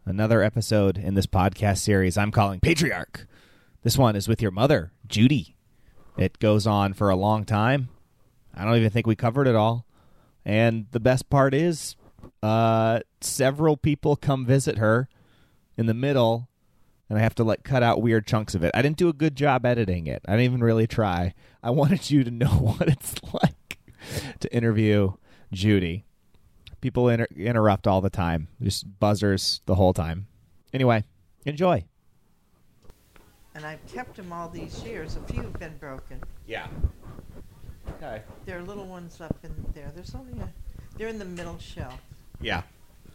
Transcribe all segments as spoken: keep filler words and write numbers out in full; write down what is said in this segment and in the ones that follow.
Another episode in this podcast series I'm calling Patriarch. This one is with your mother, Judy. It goes on for a long time. I don't even think we covered it all. And the best part is uh, several people come visit her in the middle, and I have to like cut out weird chunks of it. I didn't do a good job editing it. I didn't even really try. I wanted you to know what it's like to interview Judy. People inter- interrupt all the time. Just buzzers the whole time. Anyway, enjoy. And I've kept them all these years. A few have been broken. Yeah. Okay. There are little ones up in there. There's only a... They're in the middle shelf. Yeah.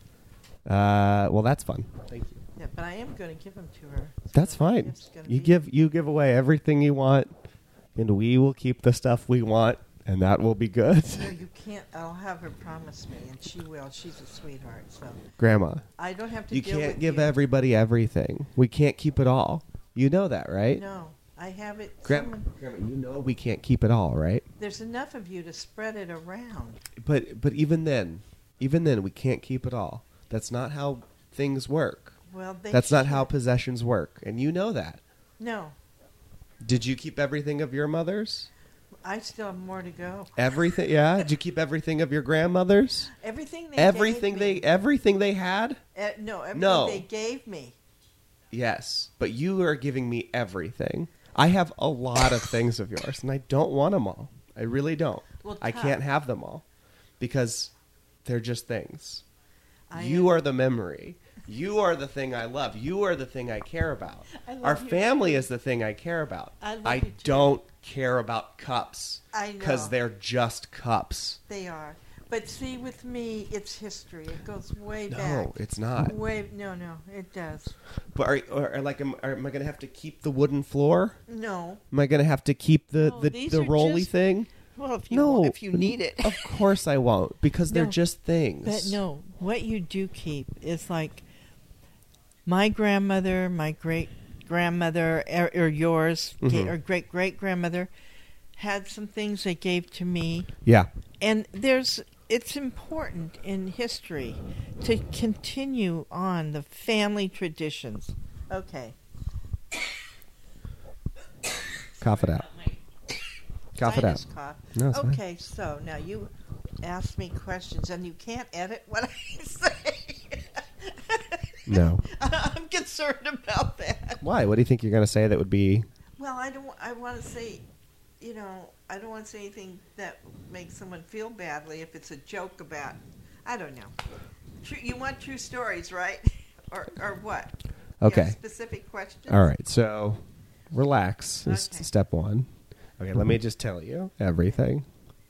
Uh, well, that's fun. Thank you. Yeah, but I am going to give them to her. So That's fine. You be... give you give away everything you want, and we will keep the stuff we want, and that will be good. No, you can't. I'll have her promise me, and she will. She's a sweetheart. So, Grandma, I don't have to. you deal can't with give you. everybody everything. We can't keep it all. You know that, right? No, I have it. Grandma, someone- Grandma, you know we can't keep it all, right? There's enough of you to spread it around. But but even then, even then, we can't keep it all. That's not how things work. Well, they That's not should. how possessions work, and you know that. No, Did you keep everything of your mother's? I still have more to go. Everything, yeah. Did you keep everything of your grandmother's? Everything they Everything gave they, me, everything they had. uh, no, everything No. they gave me. Yes, but you are giving me everything. I have a lot of things of yours, and I don't want them all. I really don't. Well, I tough. can't have them all because they're just things. I You am- are the memory. You are the thing I love. You are the thing I care about. I love Our you family too. is the thing I care about. I love I you too. don't care about cups I know. because they're just cups. They are. But see, with me, it's history. It goes way No, back. it's not. Way no, no, it does. But are, or, or like, am, are, am I going to have to keep the wooden floor? No. Am I going to have to keep the No, the, these the are rolly just- thing? Well, if you No, if you need it. Of course I won't, because they're No, just things. But no, what you do keep is like my grandmother, my great grandmother, or, or yours, ga- Mhm. or great great grandmother had some things they gave to me, Yeah. and there's it's important in history to continue on the family traditions. Okay. Cough it out. Cough it out. Sinus cough. No, it's fine. Okay, so now you ask me questions, and you can't edit what I say. No. I'm concerned about that. Why? What do you think you're going to say that would be... Well, I don't. I want to say, you know, I don't want to say anything that makes someone feel badly if it's a joke about. I don't know. True, you want true stories, right? Or or what? You have Okay. specific questions. All right, so relax is Okay. step one. Okay, let me just tell you everything.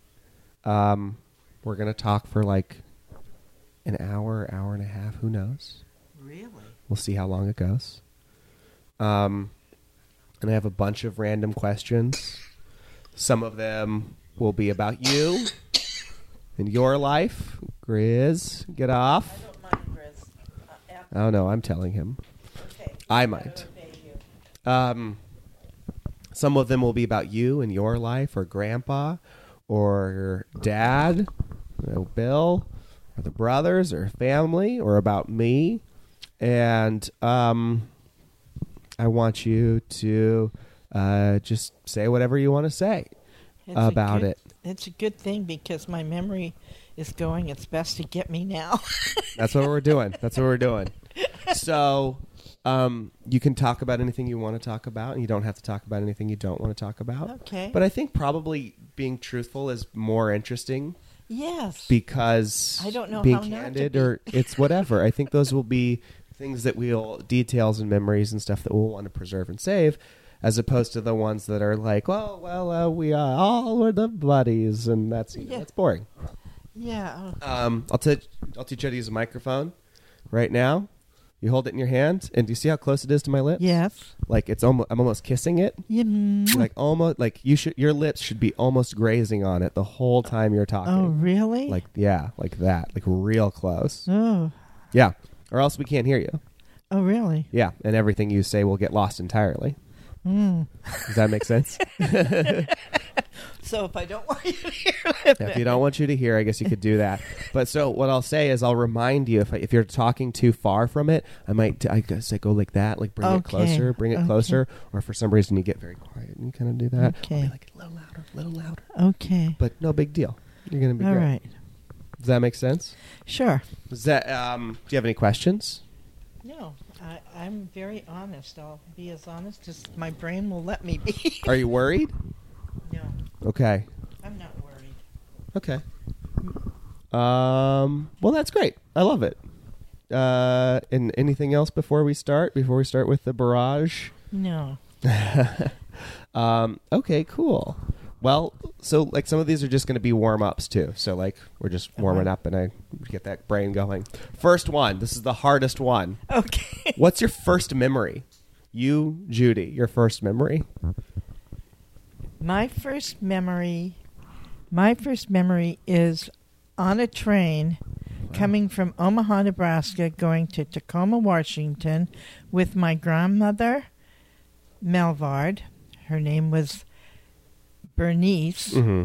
Um, we're going to talk for like an hour, hour and a half. Who knows? Really? We'll see how long it goes. Um, and I have a bunch of random questions. Some of them will be about you and your life. Grizz, get I off. don't mind, Grizz. Uh, after- Oh, no, I'm telling him. okay. I I might. obey you. Um, some of them will be about you and your life, or Grandpa, or your dad, you know, Bill, or the brothers, or family, or about me. And um, I want you to uh, just say whatever you want to say It's a about good- it. It's a good thing because my memory is going. It's best to get me now. That's what we're doing. That's what we're doing. So um, you can talk about anything you want to talk about, and you don't have to talk about anything you don't want to talk about. Okay. But I think probably being truthful is more interesting Yes. because I don't know being how not to candid be. or it's whatever. I think those will be things that we'll details and memories and stuff that we'll want to preserve and save, as opposed to the ones that are like, well, well, uh, we uh, all were the buddies, and that's you know, Yeah. that's boring. yeah. Um, I'll teach I'll teach you how to use a microphone right now. You hold it in your hand, and do you see how close it is to my lips? Yes. Like it's almost I'm almost kissing it. Yeah. Like almost like you should your lips should be almost grazing on it the whole time you're talking. Oh, really? Like yeah, like that, like real close. Oh. Yeah, or else we can't hear you. Oh, really? Yeah, and everything you say will get lost entirely. Mm. Does that make sense? So if I don't want you to hear it, If you don't want you to hear, I guess you could do that. But so what I'll say is I'll remind you if I, if you're talking too far from it, I might t- I guess I go like that, like bring it Okay. closer, bring it Okay. closer, or for some reason you get very quiet and you kind of do that. Okay. I'll be like a little louder, a little louder, Okay. but no big deal. You're gonna be All great. right. Does that make sense? Sure. Does that? Um, do you have any questions? No, I, I'm very honest. I'll be as honest as my brain will let me be. Are you worried? No, Okay. I'm not worried. Okay. Um. Well, that's great. I love it. Uh. And anything else before we start? Before we start with the barrage. No. Um, okay, cool. Well, so like some of these are just going to be warm ups too. So like we're just warming Uh-huh. up, and I get that brain going. First one. This is the hardest one. Okay. What's your first memory? You, Judy, your first memory. My first memory, my first memory is on a train coming from Omaha, Nebraska, going to Tacoma, Washington, with my grandmother, Melvard. Her name was Bernice, Mm-hmm.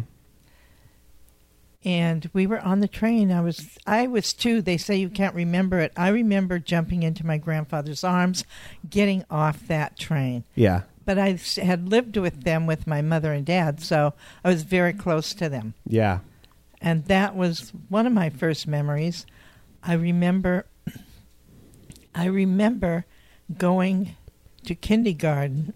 and we were on the train. I was, I was two. They say you can't remember it. I remember jumping into my grandfather's arms, getting off that train. Yeah. But I s- had lived with them with my mother and dad, so I was very close to them. Yeah. And that was one of my first memories. I remember I remember going to kindergarten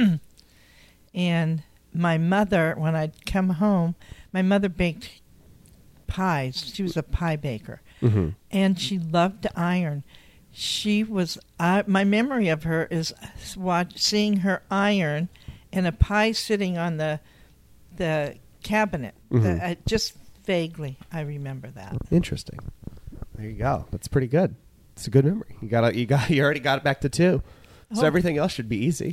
and my mother, when I'd come home, my mother baked pies. She was a pie baker. Mm-hmm. And she loved to iron. She was, uh, my memory of her is watch, seeing her iron and a pie sitting on the the cabinet. Mhm. The, uh, just vaguely, I remember that. Interesting. There you go. That's pretty good. It's a good memory. You got you got you already got it back to two. So Oh. everything else should be easy.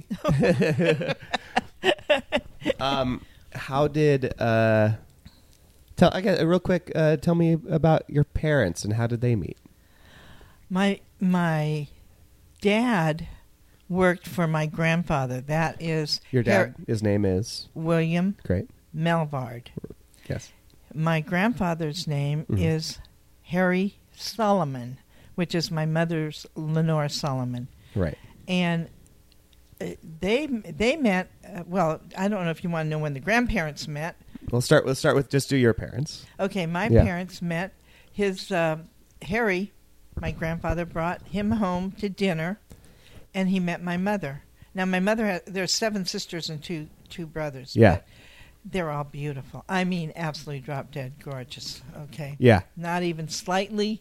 um, how did uh, tell? I got real quick. Uh, tell me about your parents and how did they meet? My my dad worked for my grandfather. That is Your dad. Har- His name is William great. Melvard. Yes. My grandfather's name Mhm. is Harry Solomon, which is my mother's Lenore Solomon. Right. And uh, they they met. Uh, well, I don't know if you want to know when the grandparents met. We'll start. Let's start with just do your parents. Okay, my Yeah. parents met. His uh, Harry, my grandfather, brought him home to dinner, and he met my mother. Now, my mother had, there's seven sisters and two two brothers. Yeah. but they're all beautiful. I mean, absolutely drop dead gorgeous. Okay, Yeah. not even slightly.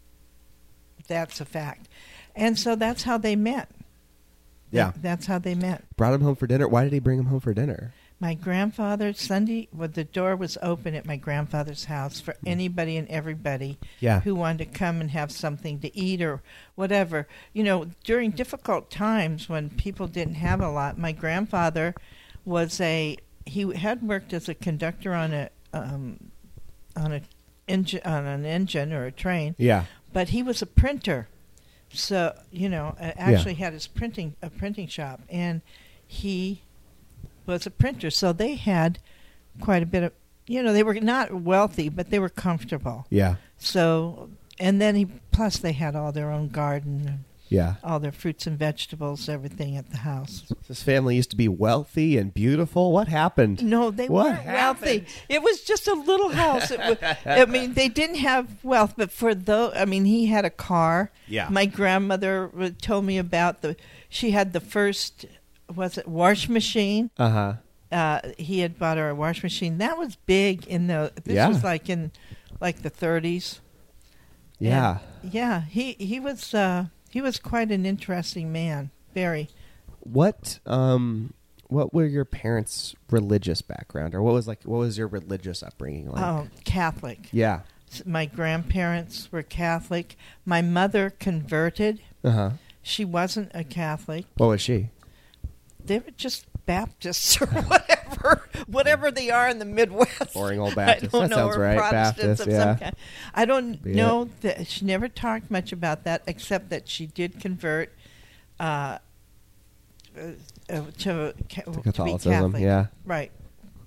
That's a fact, and so that's how they met. Yeah. That- that's how they met. Brought him home for dinner. Why did he bring him home for dinner? My grandfather, Sunday, well, the door was open at my grandfather's house for anybody and everybody Yeah. who wanted to come and have something to eat or whatever. You know, during difficult times when people didn't have a lot, my grandfather was a, he had worked as a conductor on a, um, on a engine, on an engine or a train, Yeah. but he was a printer. So, you know, uh, actually had his printing, a printing shop, and he was a printer. So they had quite a bit of, you know, they were not wealthy, but they were comfortable. Yeah. So, and then he, plus they had all their own garden, and Yeah. all their fruits and vegetables, everything at the house. This family used to be wealthy and beautiful. What happened? No, they What weren't wealthy. happened? It was just a little house. It wa- I mean, they didn't have wealth, but for those, I mean, he had a car. Yeah. My grandmother uh, told me about the. She had the first, was it wash machine? Uh huh. Uh, he had bought her a wash machine. That was big in the. This Yeah. was like in, like the thirties. Yeah. Yeah, he he was uh, he was quite an interesting man. Very. What um what were your parents' religious background, or what was like what was your religious upbringing like? Oh, Catholic. Yeah. S- My grandparents were Catholic. My mother converted. Uh huh. She wasn't a Catholic. What was she? They were just Baptists or whatever, whatever they are in the Midwest. Boring old I Baptist. don't That know, sounds or right. Protestants Baptist, of yeah. some kind. I don't Be know that she never talked much about that, except that she did convert uh, uh, uh, to, ca- to be Catholicism. Catholic. Yeah. Right.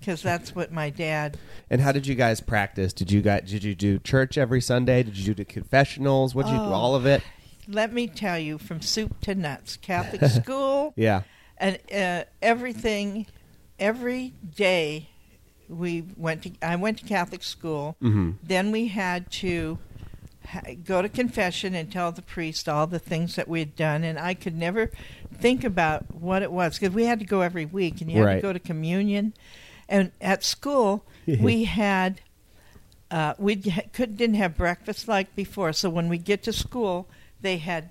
because that's what my dad. And how did you guys practice? Did you guys did you do church every Sunday? Did you do confessionals? What did you do? Oh. All of it? Let me tell you, from soup to nuts, Catholic school, Yeah. and uh, everything. Every day, we went to. I went to Catholic school. Mm-hmm. Then we had to ha- go to confession and tell the priest all the things that we had done, and I could never think about what it was because we had to go every week, and you had Right. to go to communion. And at school, we had uh, we d- could didn't have breakfast like before. So when we get to school, they had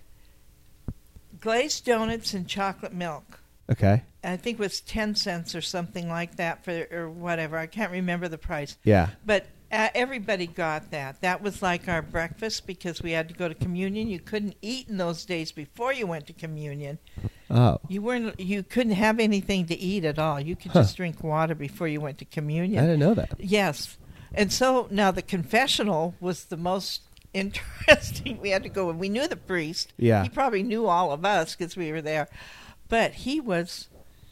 glazed donuts and chocolate milk. Okay. I think it was ten cents or something like that for or whatever. I can't remember the price. Yeah. But uh, everybody got that. That was like our breakfast because we had to go to communion. You couldn't eat in those days before you went to communion. Oh. You weren't. You couldn't have anything to eat at all. You could Huh. just drink water before you went to I communion. didn't know that. Yes. And so now the confessional was the most interesting. We had to go, and we knew the priest. Yeah. He probably knew all of us because we were there. But he was,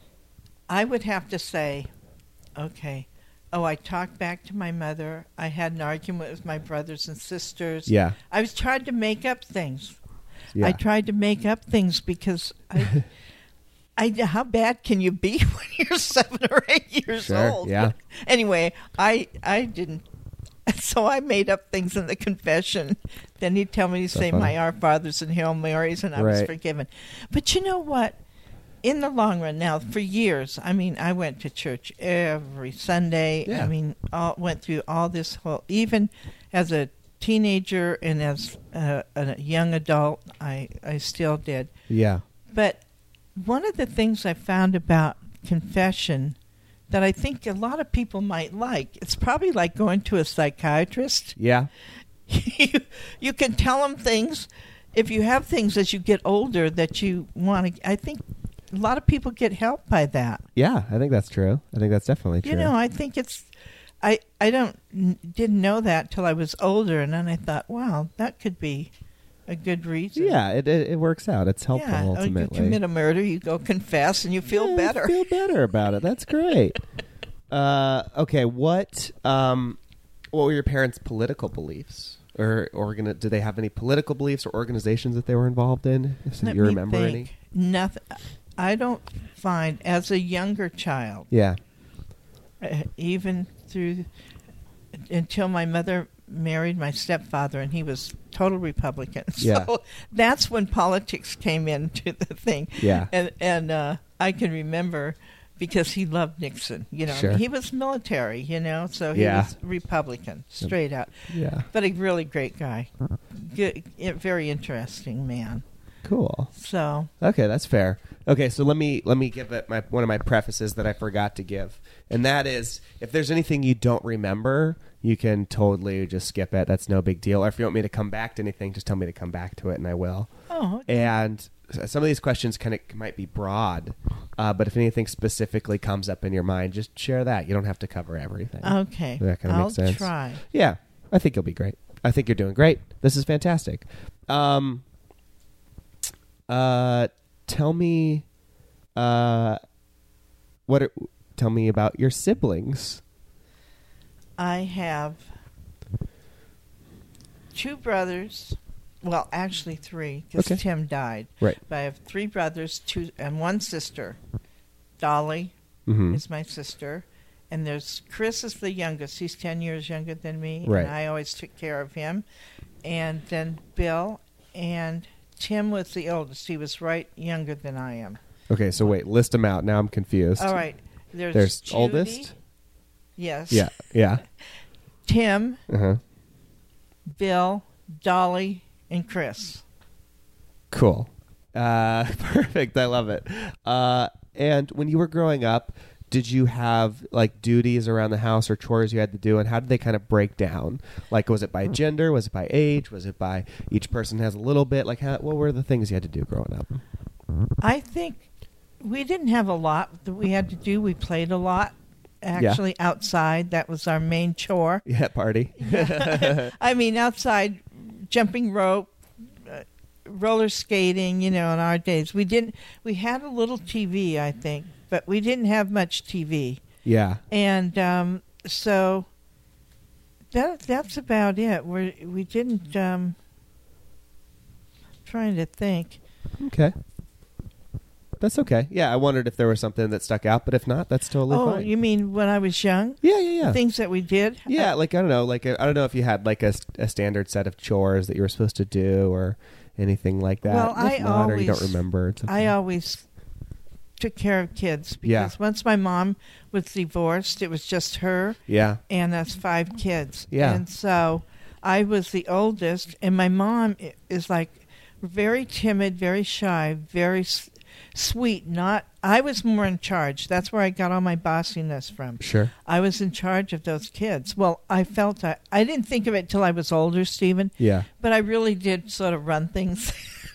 I would have to say, okay, oh, I talked back to my mother. I had an argument with my brothers and sisters. Yeah. I was trying to make up things. Yeah. I tried to make up things because I, I, how bad can you be when you're seven or eight years Sure, old? yeah. Anyway, I, I didn't. So I made up things in the confession. Then he'd tell me to So say funny. my Our Fathers and Hail Marys, and I was Right. forgiven. But you know what? In the long run, now for years, I mean, I went to church every Sunday. Yeah. I mean, all, went through all this whole, even as a teenager and as a, a young adult, I, I still did. Yeah. But one of the things I found about confession that I think a lot of people might like, it's probably like going to a psychiatrist. Yeah. you, you can tell them things. If you have things as you get older that you want to, I think a lot of people get help by that. Yeah. I think that's true. I think that's definitely true. You know, I think it's, I, I don't, n- didn't know that till I was older, and then I thought, wow, that could be a good reason. Yeah, it, it it works out. It's helpful Yeah, or ultimately. you commit a murder, you go confess, and you feel Yeah, better. Feel better about it. That's great. uh, okay, what um, what were your parents' political beliefs, or organ? Did they have any political beliefs or organizations that they were involved in? If Let you me remember think. any? Nothing. I don't find, as a younger child, Yeah. uh, even through until my mother married my stepfather, and he was total Republican. Yeah. So that's when politics came into the thing. Yeah. And and uh, I can remember because he loved Nixon. You know, Sure. he was military. You know, so he Yeah. was Republican, straight out. Yeah. But a really great guy, good, very interesting man. Cool. So Okay, that's fair. Okay, so let me let me give it my one of my prefaces that I forgot to give, and that is, if there's anything you don't remember, you can totally just skip it. That's no big deal. Or if you want me to come back to anything, just tell me to come back to it, and I will. oh, okay. And some of these questions kind of might be broad, uh, but if anything specifically comes up in your mind, just share that. You don't have to cover everything. Okay, That kinda I'll makes sense. try. Yeah, I think you'll be great. I think you're doing great. This is fantastic. Um, uh, tell me, uh, what? Are, tell me about your siblings. I have two brothers. Well, actually three, because Okay. Tim died. Right. But I have three brothers, two and one sister. Dolly Mm-hmm. is my sister, and there's Chris is the youngest. He's ten years younger than me, Right. and I always took care of him. And then Bill and Tim was the oldest. He was right younger than I am. Okay, so wait, list them out. Now I'm confused. All right. There's, There's Judy. oldest. Yes. Yeah. Yeah. Tim, Uh huh. Bill, Dolly, and Chris. Cool. Uh, perfect. I love it. Uh, and when you were growing up, did you have like duties around the house or chores you had to do, and how did they kind of break down? Like, was it by gender? Was it by age? Was it by each person has a little bit? Like, how, what were the things you had to do growing up? I think we didn't have a lot that we had to do. We played a lot, actually, outside. That was our main chore. Yeah, party. I mean, outside, jumping rope, uh, roller skating, you know, in our days. We didn't. We had a little T V, I think, but we didn't have much T V. Yeah. And um, so that that's about it. We we didn't. Um, trying to think. Okay. That's okay. Yeah, I wondered if there was something that stuck out, but if not, that's totally oh, fine. you mean when I was young? Yeah, yeah, yeah. Things that we did? Yeah, like I don't know, like I don't know if you had like a, a standard set of chores that you were supposed to do or anything like that. Well, if I not, always, or you don't remember. It's okay. I always took care of kids because Yeah. once my mom was divorced, it was just her Yeah. and us five kids. Yeah. And so I was the oldest, and my mom i- is like very timid, very shy, very s- sweet. Not I was more in charge. That's where I got all my bossiness from. Sure. I was in charge of those kids. Well, I felt I, I didn't think of it till I was older, Stephen, Yeah. but I really did sort of run things.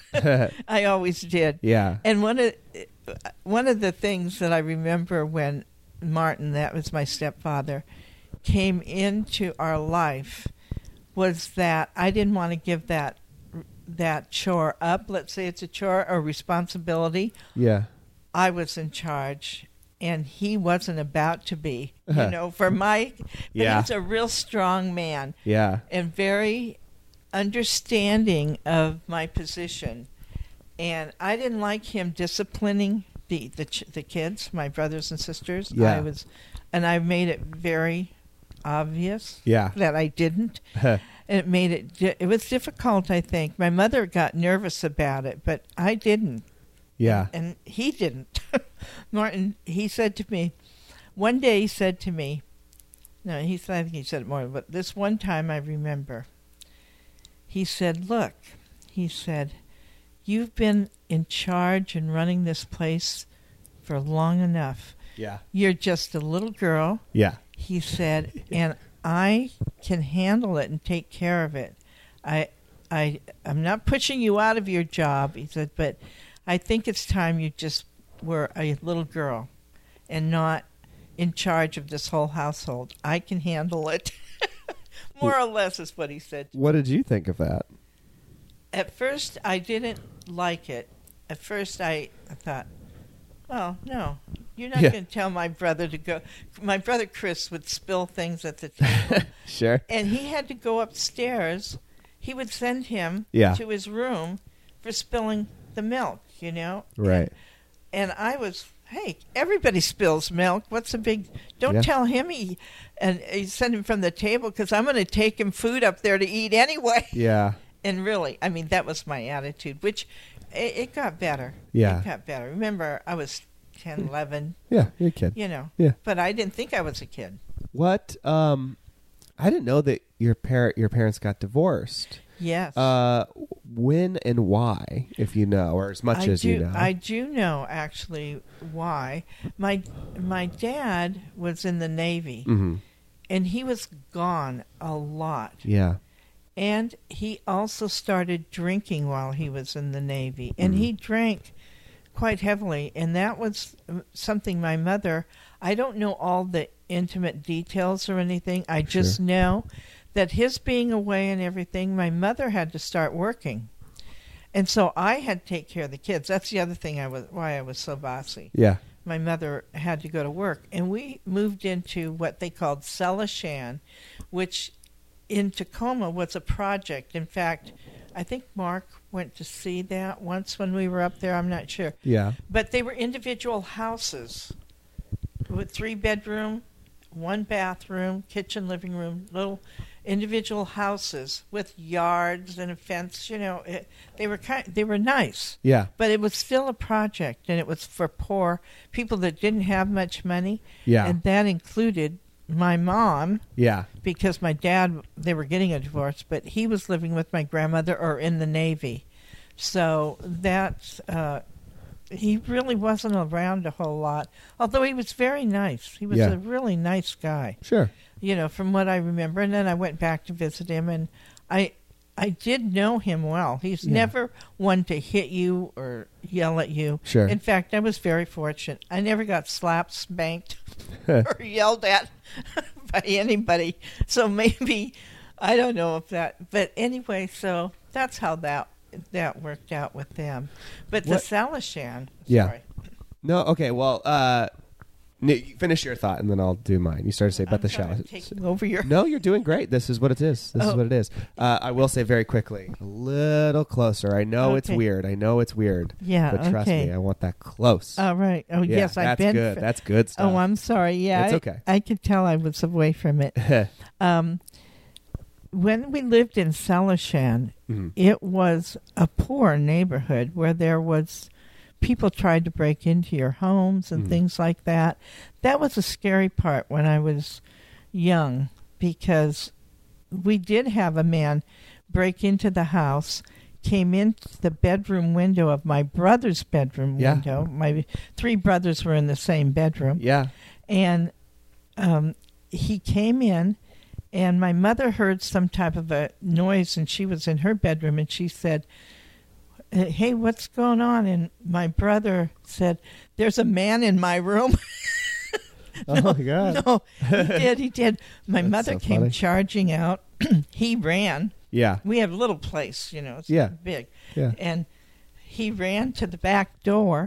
I always did. Yeah. And one of one of the things that I remember when Martin, that was my stepfather, came into our life was that I didn't want to give that that chore up. Let's say it's a chore or responsibility. Yeah. I was in charge, and he wasn't about to be. You Uh-huh. know, for my, but Yeah. he's a real strong man Yeah. and very understanding of my position. And I didn't like him disciplining the the, ch- the kids, my brothers and sisters. Yeah. I was, and I made it very obvious Yeah. that I didn't. And it made it, di- it was difficult, I think. My mother got nervous about it, but I didn't. Yeah. And he didn't. Martin, he said to me, one day he said to me, no, he said, I think he said it more, but this one time I remember, he said, look, he said, you've been in charge and running this place for long enough. Yeah. You're just a little girl, Yeah. he said, and I can handle it and take care of it. I, I, I'm not pushing you out of your job, he said, but I think it's time you just were a little girl and not in charge of this whole household. I can handle it. More or less is what he said. What did you think of that? At first, I didn't like it. At first, I, I thought, well, no, you're not Yeah. going to tell my brother to go. My brother Chris would spill things at the table. Sure. And he had to go upstairs. He would send him Yeah. to his room for spilling the milk, you know? Right. And I was, hey, everybody spills milk. What's the big... Don't Yeah. tell him he... And he sent him from the table because I'm going to take him food up there to eat anyway. Yeah. And really, I mean, that was my attitude, which it, it got better. Yeah. It got better. Remember, I was ten, eleven, Yeah. You're a kid. you know. Yeah. But I didn't think I was a kid. What? Um, I didn't know that your parent your parents got divorced. Yes. Uh, when and why, if you know, or as much I as do, you know. I do know, actually, why. My my dad was in the Navy, Mm-hmm. and he was gone a lot. Yeah. And he also started drinking while he was in the Navy. And Mhm. he drank quite heavily. And that was something my mother, I don't know all the intimate details or anything. I just Sure. know that his being away and everything, my mother had to start working. And so I had to take care of the kids. That's the other thing I was why I was so bossy. Yeah. My mother had to go to work. And we moved into what they called Celishan, which in Tacoma was a project. In fact, I think Mark went to see that once when we were up there. I'm not sure. Yeah. But they were individual houses with three bedroom, one bathroom, kitchen, living room, little individual houses with yards and a fence. You know, it, they were kind, they were nice, Yeah. but it was still a project, and it was for poor people that didn't have much money, Yeah. and that included my mom, Yeah. because my dad, they were getting a divorce, but he was living with my grandmother or in the Navy. So that's, uh, he really wasn't around a whole lot, although he was very nice. He was Yeah. a really nice guy, Sure. you know, from what I remember. And then I went back to visit him, and I I did know him well. He's Yeah. never one to hit you or yell at you. Sure. In fact, I was very fortunate. I never got slapped, spanked, or yelled at by anybody. So maybe, I don't know if that, but anyway, so that's how that that worked out with them. But the What- Celishan, Yeah. sorry. No. Okay. Well. Uh, No, you finish your thought, and then I'll do mine. You started to say about I'm the sorry, shower. I'm taking over your. No, you're doing great. This is what it is. This is Oh. what it is. Uh, I will say very quickly, a little closer. I know it's Okay. weird. I know it's weird. Yeah, But trust okay. me, I want that close. All right. Oh, Yeah, yes, I've that's been. good. f- That's good stuff. Oh, I'm sorry. Yeah, It's I- okay. I could tell I was away from it. Um, when we lived in Celishan, Mhm. it was a poor neighborhood where there was people tried to break into your homes and Mhm. things like that. That was a scary part when I was young because we did have a man break into the house, came into the bedroom window of my brother's bedroom Yeah. window. My three brothers were in the same bedroom. Yeah. And um, he came in, and my mother heard some type of a noise, and she was in her bedroom, and she said, "Hey, what's going on?" And my brother said, "There's a man in my room." Oh, my God. No, he did. He did. My That's mother so came funny. charging out. He ran. Yeah. We have a little place, you know, it's Yeah. not big. Yeah. And he ran to the back door,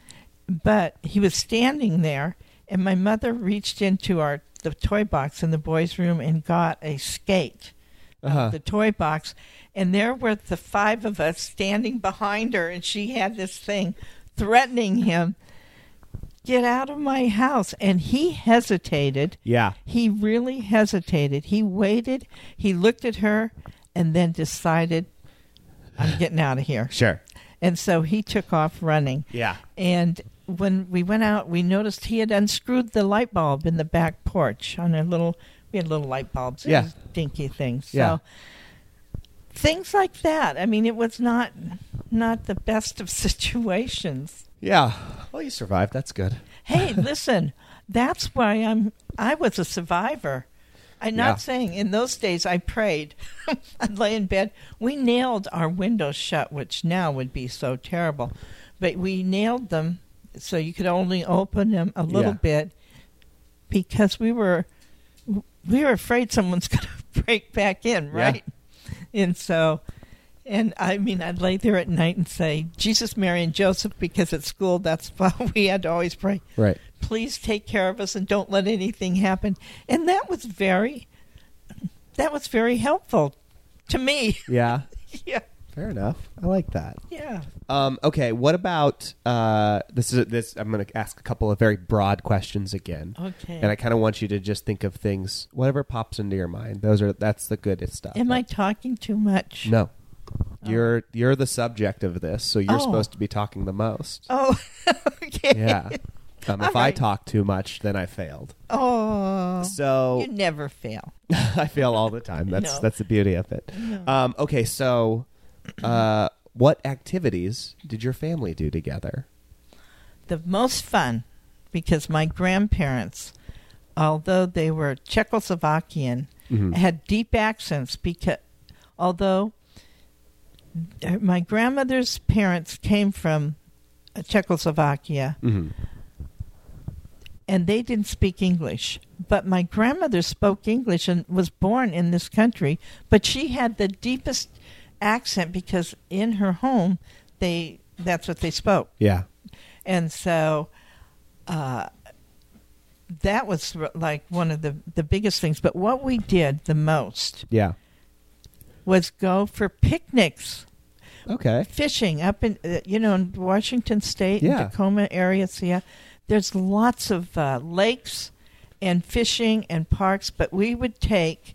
but he was standing there, and my mother reached into our the toy box in the boys' room and got a skate out Uh-huh. of the toy box, and there were the five of us standing behind her, and she had this thing threatening him, "Get out of my house." And he hesitated. Yeah. He really hesitated. He waited, he looked at her, and then decided, "I'm getting out of here." Sure. And so he took off running. Yeah. And when we went out, we noticed he had unscrewed the light bulb in the back porch on a little, we had little light bulbs. Yeah. Those dinky things. So Yeah. things like that. I mean, it was not not the best of situations. Yeah. Well, you survived. That's good. Hey, listen, that's why I'm I was a survivor. I'm not Yeah. saying in those days I prayed. I'd lay in bed. We nailed our windows shut, which now would be so terrible. But we nailed them so you could only open them a little Yeah. bit because we were we were afraid someone's going to break back in, Yeah. right? And so and I mean, I'd lay there at night and say, "Jesus, Mary, and Joseph," because at school that's why we had to always pray. Right. Please take care of us and don't let anything happen. And that was very, that was very helpful to me. Yeah. Yeah, Fair enough. I like that. yeah. Um, okay. What about uh, this? Is this? I'm going to ask a couple of very broad questions again, Okay. and I kind of want you to just think of things, whatever pops into your mind. Those are that's the good stuff. Am I talking too much? No. You're you're the subject of this, so you're Oh. supposed to be talking the most. Oh, okay. Yeah. Um, if All I right. talk too much, then I failed. Oh, So you never fail. I fail all the time. That's No. that's the beauty of it. No. Um, okay, so uh, what activities did your family do together? The most fun, because my grandparents, although they were Czechoslovakian, Mhm. had deep accents. Because although my grandmother's parents came from Czechoslovakia, Mm-hmm. and they didn't speak English. But my grandmother spoke English and was born in this country, but she had the deepest accent because in her home, they that's what they spoke. Yeah. And so uh, that was r- like one of the, the biggest things. But what we did the most Yeah. was go for picnics, Okay. fishing up in, uh, you know, in Washington State, Yeah. and Tacoma area. So yeah, there's lots of uh, lakes and fishing and parks. But we would take,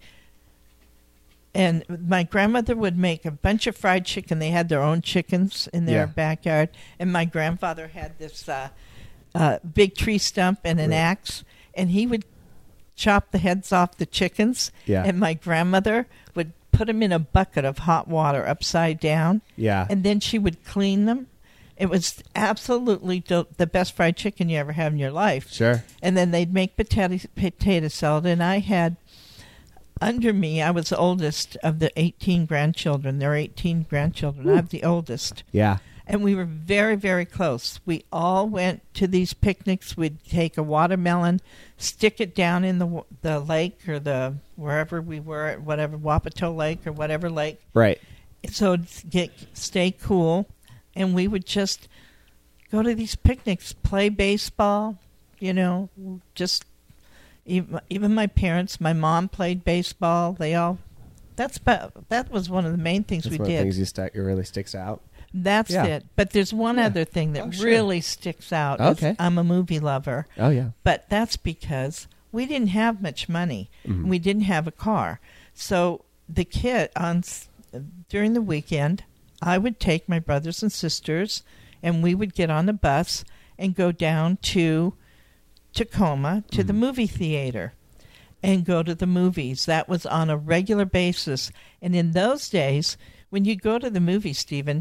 and my grandmother would make a bunch of fried chicken. They had their own chickens in their Yeah. backyard. And my grandfather had this uh, uh, big tree stump and an Right. axe. And he would chop the heads off the chickens. Yeah. And my grandmother would put them in a bucket of hot water upside down. Yeah. And then she would clean them. It was absolutely del- the best fried chicken you ever had in your life. Sure. And then they'd make potato, potato salad. And I had, under me, I was the oldest of the eighteen grandchildren. There are eighteen grandchildren. I'm the oldest. Yeah. And we were very, very close. We all went to these picnics. We'd take a watermelon, stick it down in the w- the lake or the wherever we were, at whatever, Wapato Lake or whatever lake, Right. so it'd get stay cool. And we would just go to these picnics, play baseball, you know, just even, even my parents, my mom played baseball. They all, that's about, that was one of the main things That's we one of the did. things you st- it really sticks out. That's Yeah. it. But there's one Yeah. other thing that Oh, sure. really sticks out. is Okay. I'm a movie lover. Oh, yeah. But that's because we didn't have much money. Mhm. We didn't have a car. So the kid, on s- during the weekend, I would take my brothers and sisters, and we would get on the bus and go down to Tacoma to the Mhm. movie theater and go to the movies. That was on a regular basis. And in those days, when you go to the movies, Stephen,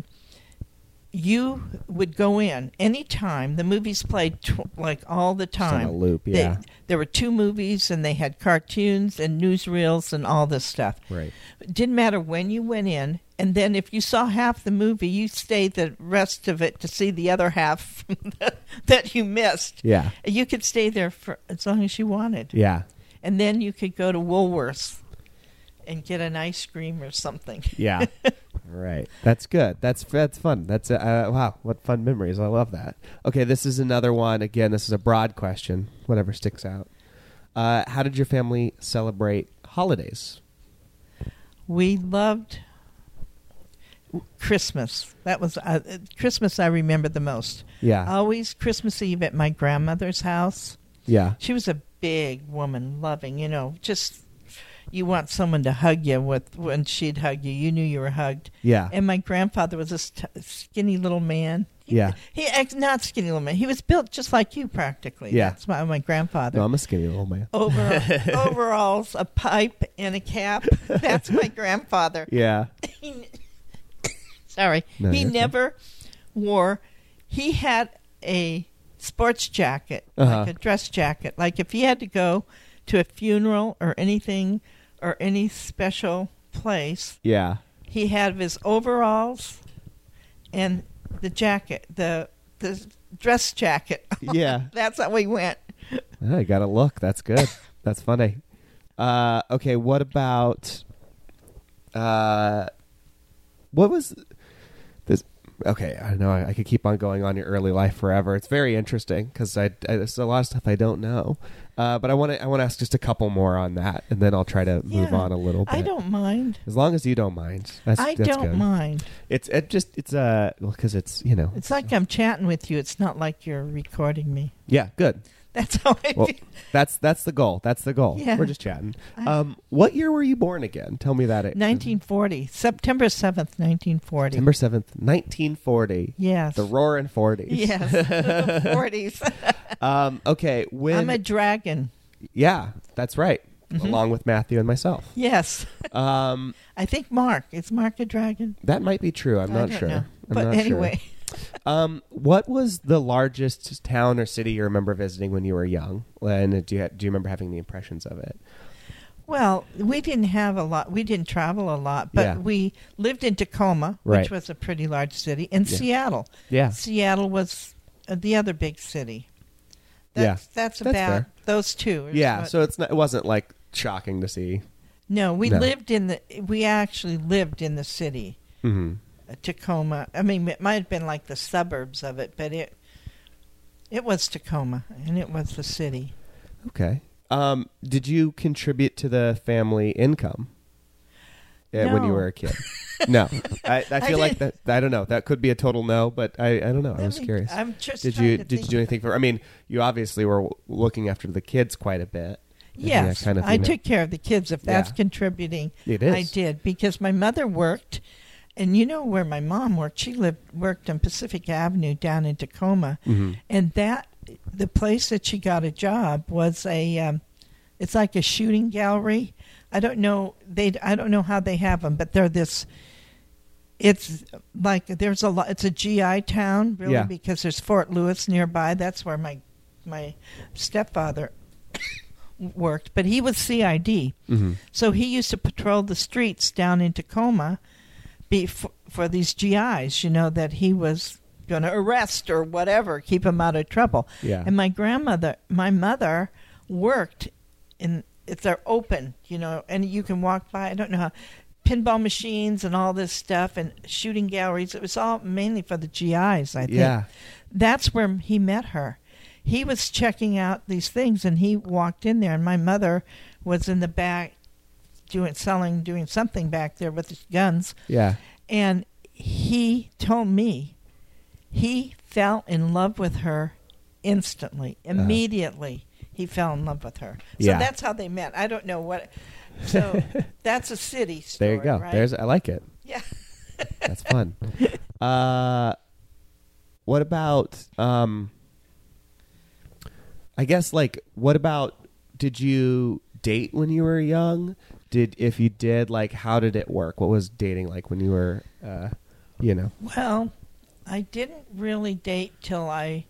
you would go in anytime. The movies played tw- like all the Just on time. a loop, They- yeah. there were two movies, and they had cartoons and newsreels and all this stuff. Right. It didn't matter when you went in, and then if you saw half the movie, you stayed the rest of it to see the other half that you missed. Yeah. You could stay there for as long as you wanted, Yeah. and then you could go to Woolworths and get an ice cream or something. Yeah. Right. That's good. That's that's fun. That's uh, uh, wow. What fun memories. I love that. Okay, this is another one. Again, this is a broad question. Whatever sticks out. Uh, how did your family celebrate holidays? We loved Christmas. That was uh, Christmas I remember the most. Yeah. Always Christmas Eve at my grandmother's house. Yeah. She was a big woman, loving, you know, just you want someone to hug you with when she'd hug you. You knew you were hugged. Yeah. And my grandfather was a st- skinny little man. He, Yeah. He ex- not skinny little man. He was built just like you practically. Yeah. That's my my grandfather. No, I'm a skinny little man. Over, overalls, a pipe, and a cap. That's my grandfather. Yeah. He, sorry. No, he you're okay. never wore, he had a sports jacket, Uh-huh. like a dress jacket. Like if he had to go to a funeral or anything or any special place, Yeah. he had his overalls and the jacket, the the dress jacket. Yeah. That's how we went. I got to look. That's good. That's funny. Uh, okay, what about uh, what was this? Okay, I know I, I could keep on going on your early life forever. It's very interesting because I, I there's a lot of stuff I don't know. Uh, but I want to I want to ask just a couple more on that, and then I'll try to move Yeah, on a little bit. I don't mind. as long as you don't mind. That's, I that's don't good. mind. It's it just it's uh because it's you know It's like I'm chatting with you. It's not like you're recording me. yeah good. That's how I Well, feel. that's that's the goal. That's the goal. Yeah. We're just chatting. I- Um, what year were you born again? Tell me that. nineteen forty. September seventh, nineteen forty. September seventh, nineteen forty. Yes. The roaring forties. Yes. The forties. Um, okay. When? I'm a dragon. yeah, that's right. Mhm. Along with Matthew and myself. Yes. Um, I think Mark. Is Mark a dragon? that might be true. I'm I not don't sure. know. I'm But not anyway. sure. Um, what was the largest town or city you remember visiting when you were young? And do you do you remember having the impressions of it? Well, we didn't have a lot. We didn't travel a lot, but Yeah. we lived in Tacoma, Right. which was a pretty large city, and Yeah. Seattle. Yeah. Seattle was uh, the other big city. Yeah. That's, that's That's about fair. those two. is Yeah. what- So it's not. It wasn't like shocking to see. no, we No. lived in the. We actually lived in the city, Mm-hmm. uh, Tacoma. I mean, it might have been like the suburbs of it, but it it was Tacoma, and it was the city. Okay. Um, did you contribute to the family income uh, when you No. were a kid? No. I, I I feel like that. didn't. I don't know. That could be a total no, but I, I don't know. I Let was me- curious. I'm just Did trying you to did you think. do anything for? I mean, you obviously were w- looking after the kids quite a bit. Yeah, Yes, kind of, I you know. took care of the kids. If that's Yeah. contributing, It is. I did because my mother worked, and you know where my mom worked. She lived worked on Pacific Avenue down in Tacoma, Mhm. and that the place that she got a job was a. Um, it's like a shooting gallery. I don't know they. I don't know how they have them, but they're this. It's like there's a lot. It's a G I town, really, Yeah. because there's Fort Lewis nearby. That's where my my stepfather worked, but he was C I D. Mhm. So he used to patrol the streets down in Tacoma be, for, for these G Is, you know, that he was going to arrest or whatever, keep him out of trouble. Yeah. And my grandmother, my mother worked in, if they're open, you know, and you can walk by, I don't know how, pinball machines and all this stuff and shooting galleries. It was all mainly for the G Is, I think. Yeah. That's where he met her. he was checking out these things, and he walked in there, and my mother was in the back doing selling, doing something back there with his guns. Yeah. And he told me he fell in love with her instantly, immediately. Uh, he fell in love with her. So yeah. that's how they met. I don't know what. So that's a city story. There you go. Right? There's. I like it. Yeah. That's fun. Uh, what about? Um, I guess like what about? Did you date when you were young? Did if you did, like, how did it work? What was dating like when you were, uh, you know? Well, I didn't really date till I.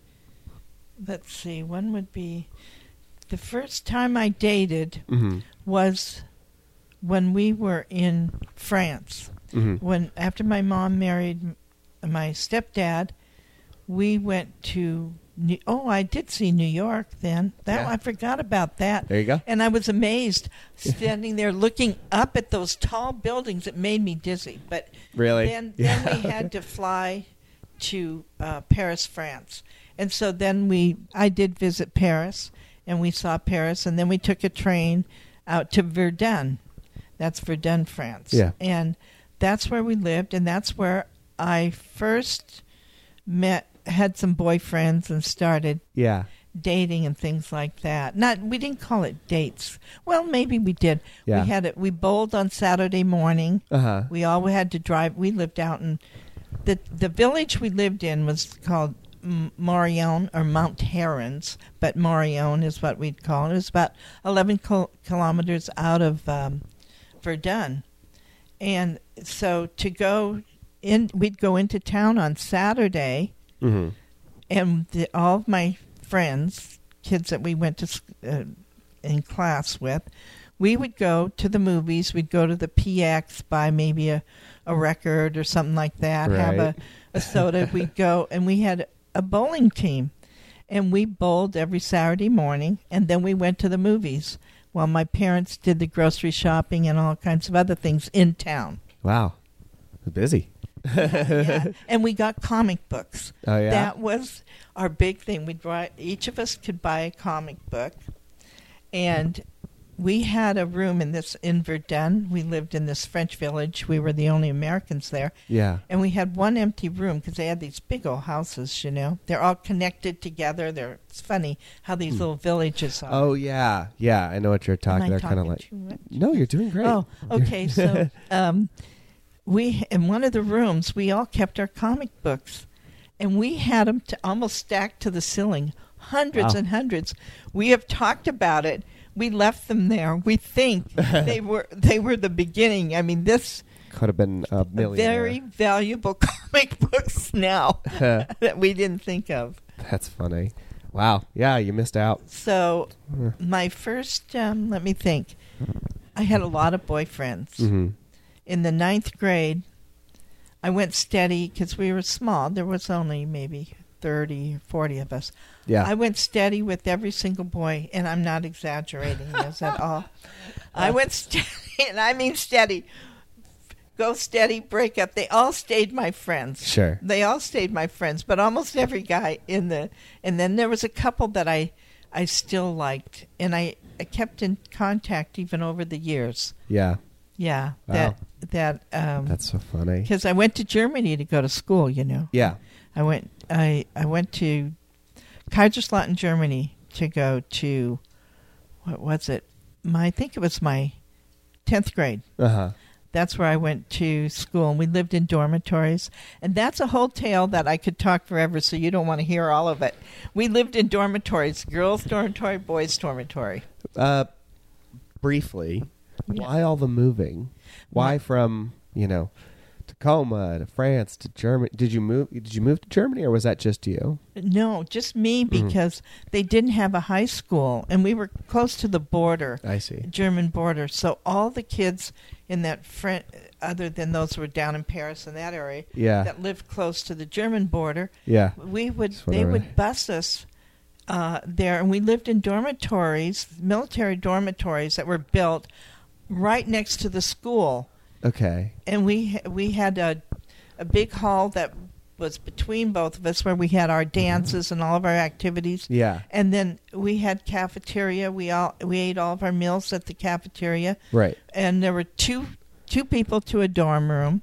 Let's see. When would be the first time I dated Mm-hmm. was when we were in France. Mm-hmm. When after my mom married m- my stepdad, we went to. New, oh, I did see New York then. That Yeah. I forgot about that. There you go. And I was amazed standing there looking up at those tall buildings. It made me dizzy. But Really? then, Yeah. then we had to fly to uh, Paris, France, and so then we. I did visit Paris, and we saw Paris, and then we took a train out to Verdun. That's Verdun, France. Yeah. And that's where we lived, and that's where I first met, had some boyfriends, and started Yeah. dating and things like that. Not, we didn't call it dates. Well, maybe we did. Yeah. We had it. We bowled on Saturday morning. Uh huh. We all had to drive. We lived out in the the village we lived in was called M- Marion or Mount Herons, but Marion is what we'd call it. It was about eleven kil- kilometers out of um, Verdun, and so to go in, we'd go into town on Saturday, Mm-hmm. and the, all of my friends, kids that we went to sc- uh, in class with, we would go to the movies. We'd go to the P X, buy maybe a, a record or something like that, have a, Right. a soda. We'd go, and we had a bowling team, and we bowled every Saturday morning, and then we went to the movies while my parents did the grocery shopping and all kinds of other things in town. Wow. Busy. Yeah. And we got comic books. Oh yeah. That was our big thing. We'd write, each of us could buy a comic book, and we had a room in this in Verdun. We lived in this French village. We were the only Americans there, yeah. and we had one empty room because they had these big old houses. You know, they're all connected together. They're it's funny how these Hmm. little villages are. Oh yeah. Yeah. I know what you're Am talking. I They're kind of talking like. too much? No, you're doing great. Oh, okay. So, um, we in one of the rooms, we all kept our comic books, and we had them to almost stacked to the ceiling, hundreds Wow. and hundreds. We have talked about it. We left them there. We think they were they were the beginning. I mean, this Could have been a million. very valuable comic books now that we didn't think of. That's funny. Wow. Yeah, you missed out. So, my first, um, let me think. I had a lot of boyfriends. Mm-hmm. In the ninth grade, I went steady because we were small. There was only maybe thirty or forty of us. Yeah. I went steady with every single boy, and I'm not exaggerating this at all. I went steady, and I mean steady. Go steady, break up. They all stayed my friends. Sure. They all stayed my friends, but almost every guy in the... And then there was a couple that I, I still liked, and I, I kept in contact even over the years. Yeah. Yeah, Wow. that that um That's so funny. because I went to Germany to go to school, you know. Yeah. I went I I went to Kaiserslautern, Germany to go to what was it? My I think it was my tenth grade. Uh huh. That's where I went to school, and we lived in dormitories. And that's a whole tale that I could talk forever, so you don't want to hear all of it. We lived in dormitories, girls' dormitory, boys' dormitory. Uh, briefly, Yeah. why all the moving? Why Why- from you know Tacoma to France to Germany? Did you move? Did you move to Germany, or was that just you? No, just me, Mhm. because they didn't have a high school, and we were close to the border. I see. German border. So all the kids in that French, other than those who were down in Paris and that area, Yeah. that lived close to the German border, Yeah. we would That's what they I would read. bus us uh, there, and we lived in dormitories, military dormitories that were built right next to the school, Okay. and we we had a a big hall that was between both of us, where we had our dances and all of our activities. Yeah. And then we had cafeteria. We all we ate all of our meals at the cafeteria. Right. And there were two two people to a dorm room,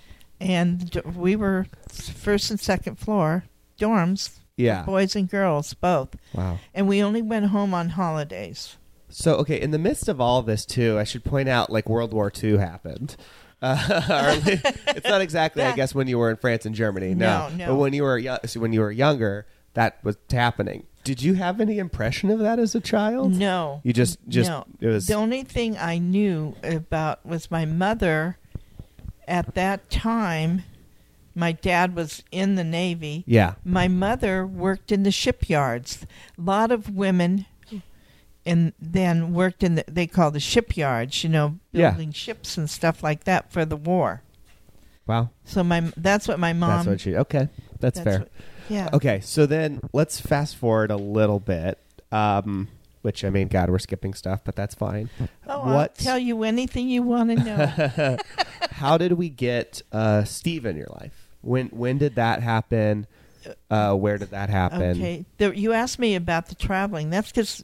and d- we were first and second floor dorms, Yeah. boys and girls both. Wow. And we only went home on holidays. So, okay, in the midst of all this, too, I should point out, like, World War Two happened. Uh, or- it's not exactly, I That- guess, when you were in France and Germany. No, No, no. But when you were yo- so when you were younger, that was happening. Did you have any impression of that as a child? No. You just, just no. it was. The only thing I knew about was my mother. At that time, my dad was in the Navy. Yeah. My mother worked in the shipyards. A lot of women, and then worked in the, they call the shipyards, you know, Yeah. building ships and stuff like that for the war. Wow. So my that's what my mom. That's what she. Okay, that's, that's fair. what- yeah. Okay, so then let's fast forward a little bit. Um, which I mean, God, we're skipping stuff, but that's fine. Oh, what? I'll tell you anything you want to know. How did we get uh, Steve in your life? When when did that happen? Uh, where did that happen? Okay. There, you asked me about the traveling. That's because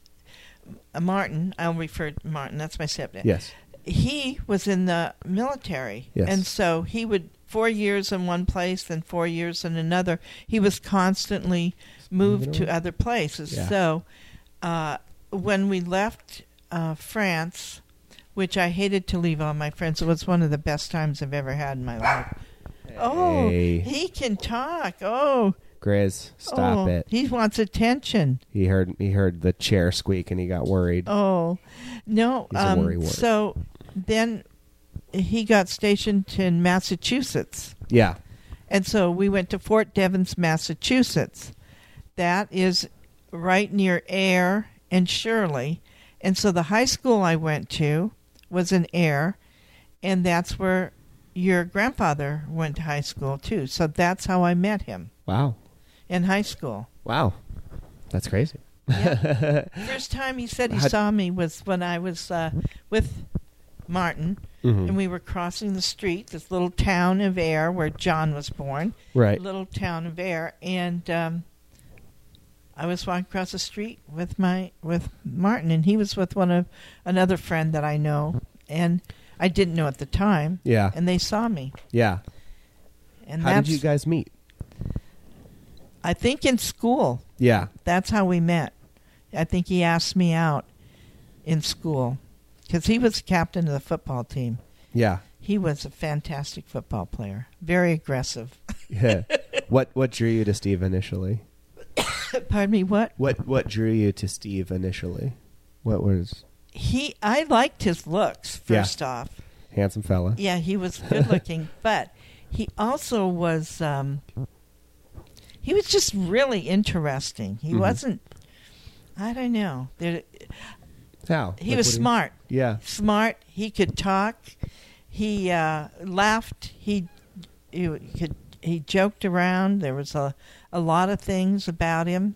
Martin, I'll refer to Martin, that's my stepdad. Yes. He was in the military. Yes. And so he would, four years in one place, then four years in another. He was constantly moved moving to other places. Yeah. So uh, when we left uh, France, which I hated to leave all my friends, it was one of the best times I've ever had in my life. Oh, Hey. he can talk. Oh. Grizz, stop oh, it. He wants attention. He heard he heard the chair squeak and he got worried. Oh, no. He's a um, worry wart. So then he got stationed in Massachusetts. Yeah. And so we went to Fort Devens, Massachusetts. That is right near Air and Shirley. And so the high school I went to was in Air, and that's where your grandfather went to high school, too. So that's how I met him Wow. in high school. Wow. That's crazy. Yeah. First time he said he How'd- saw me was when I was uh, with Martin, Mhm. and we were crossing the street, this little town of Air where John was born. Right. Little town of Air, and um, I was walking across the street with my with Martin, and he was with one of another friend that I know, and I didn't know at the time. Yeah. And they saw me, Yeah. and How that's did you guys meet? I think in school. Yeah. That's how we met. I think he asked me out in school because he was captain of the football team. Yeah. He was a fantastic football player, very aggressive. Yeah. what what drew you to Steve initially? Pardon me, what? What what drew you to Steve initially? What was He, I liked his looks, Yeah. first off. handsome fella? Yeah, he was good looking, but he also was, um, he was just really interesting. He Mhm. wasn't, I don't know. There, How? he Like, was what do you- smart. Yeah. Smart. He could talk. He uh, laughed. He, he could. He joked around. There was a, a lot of things about him.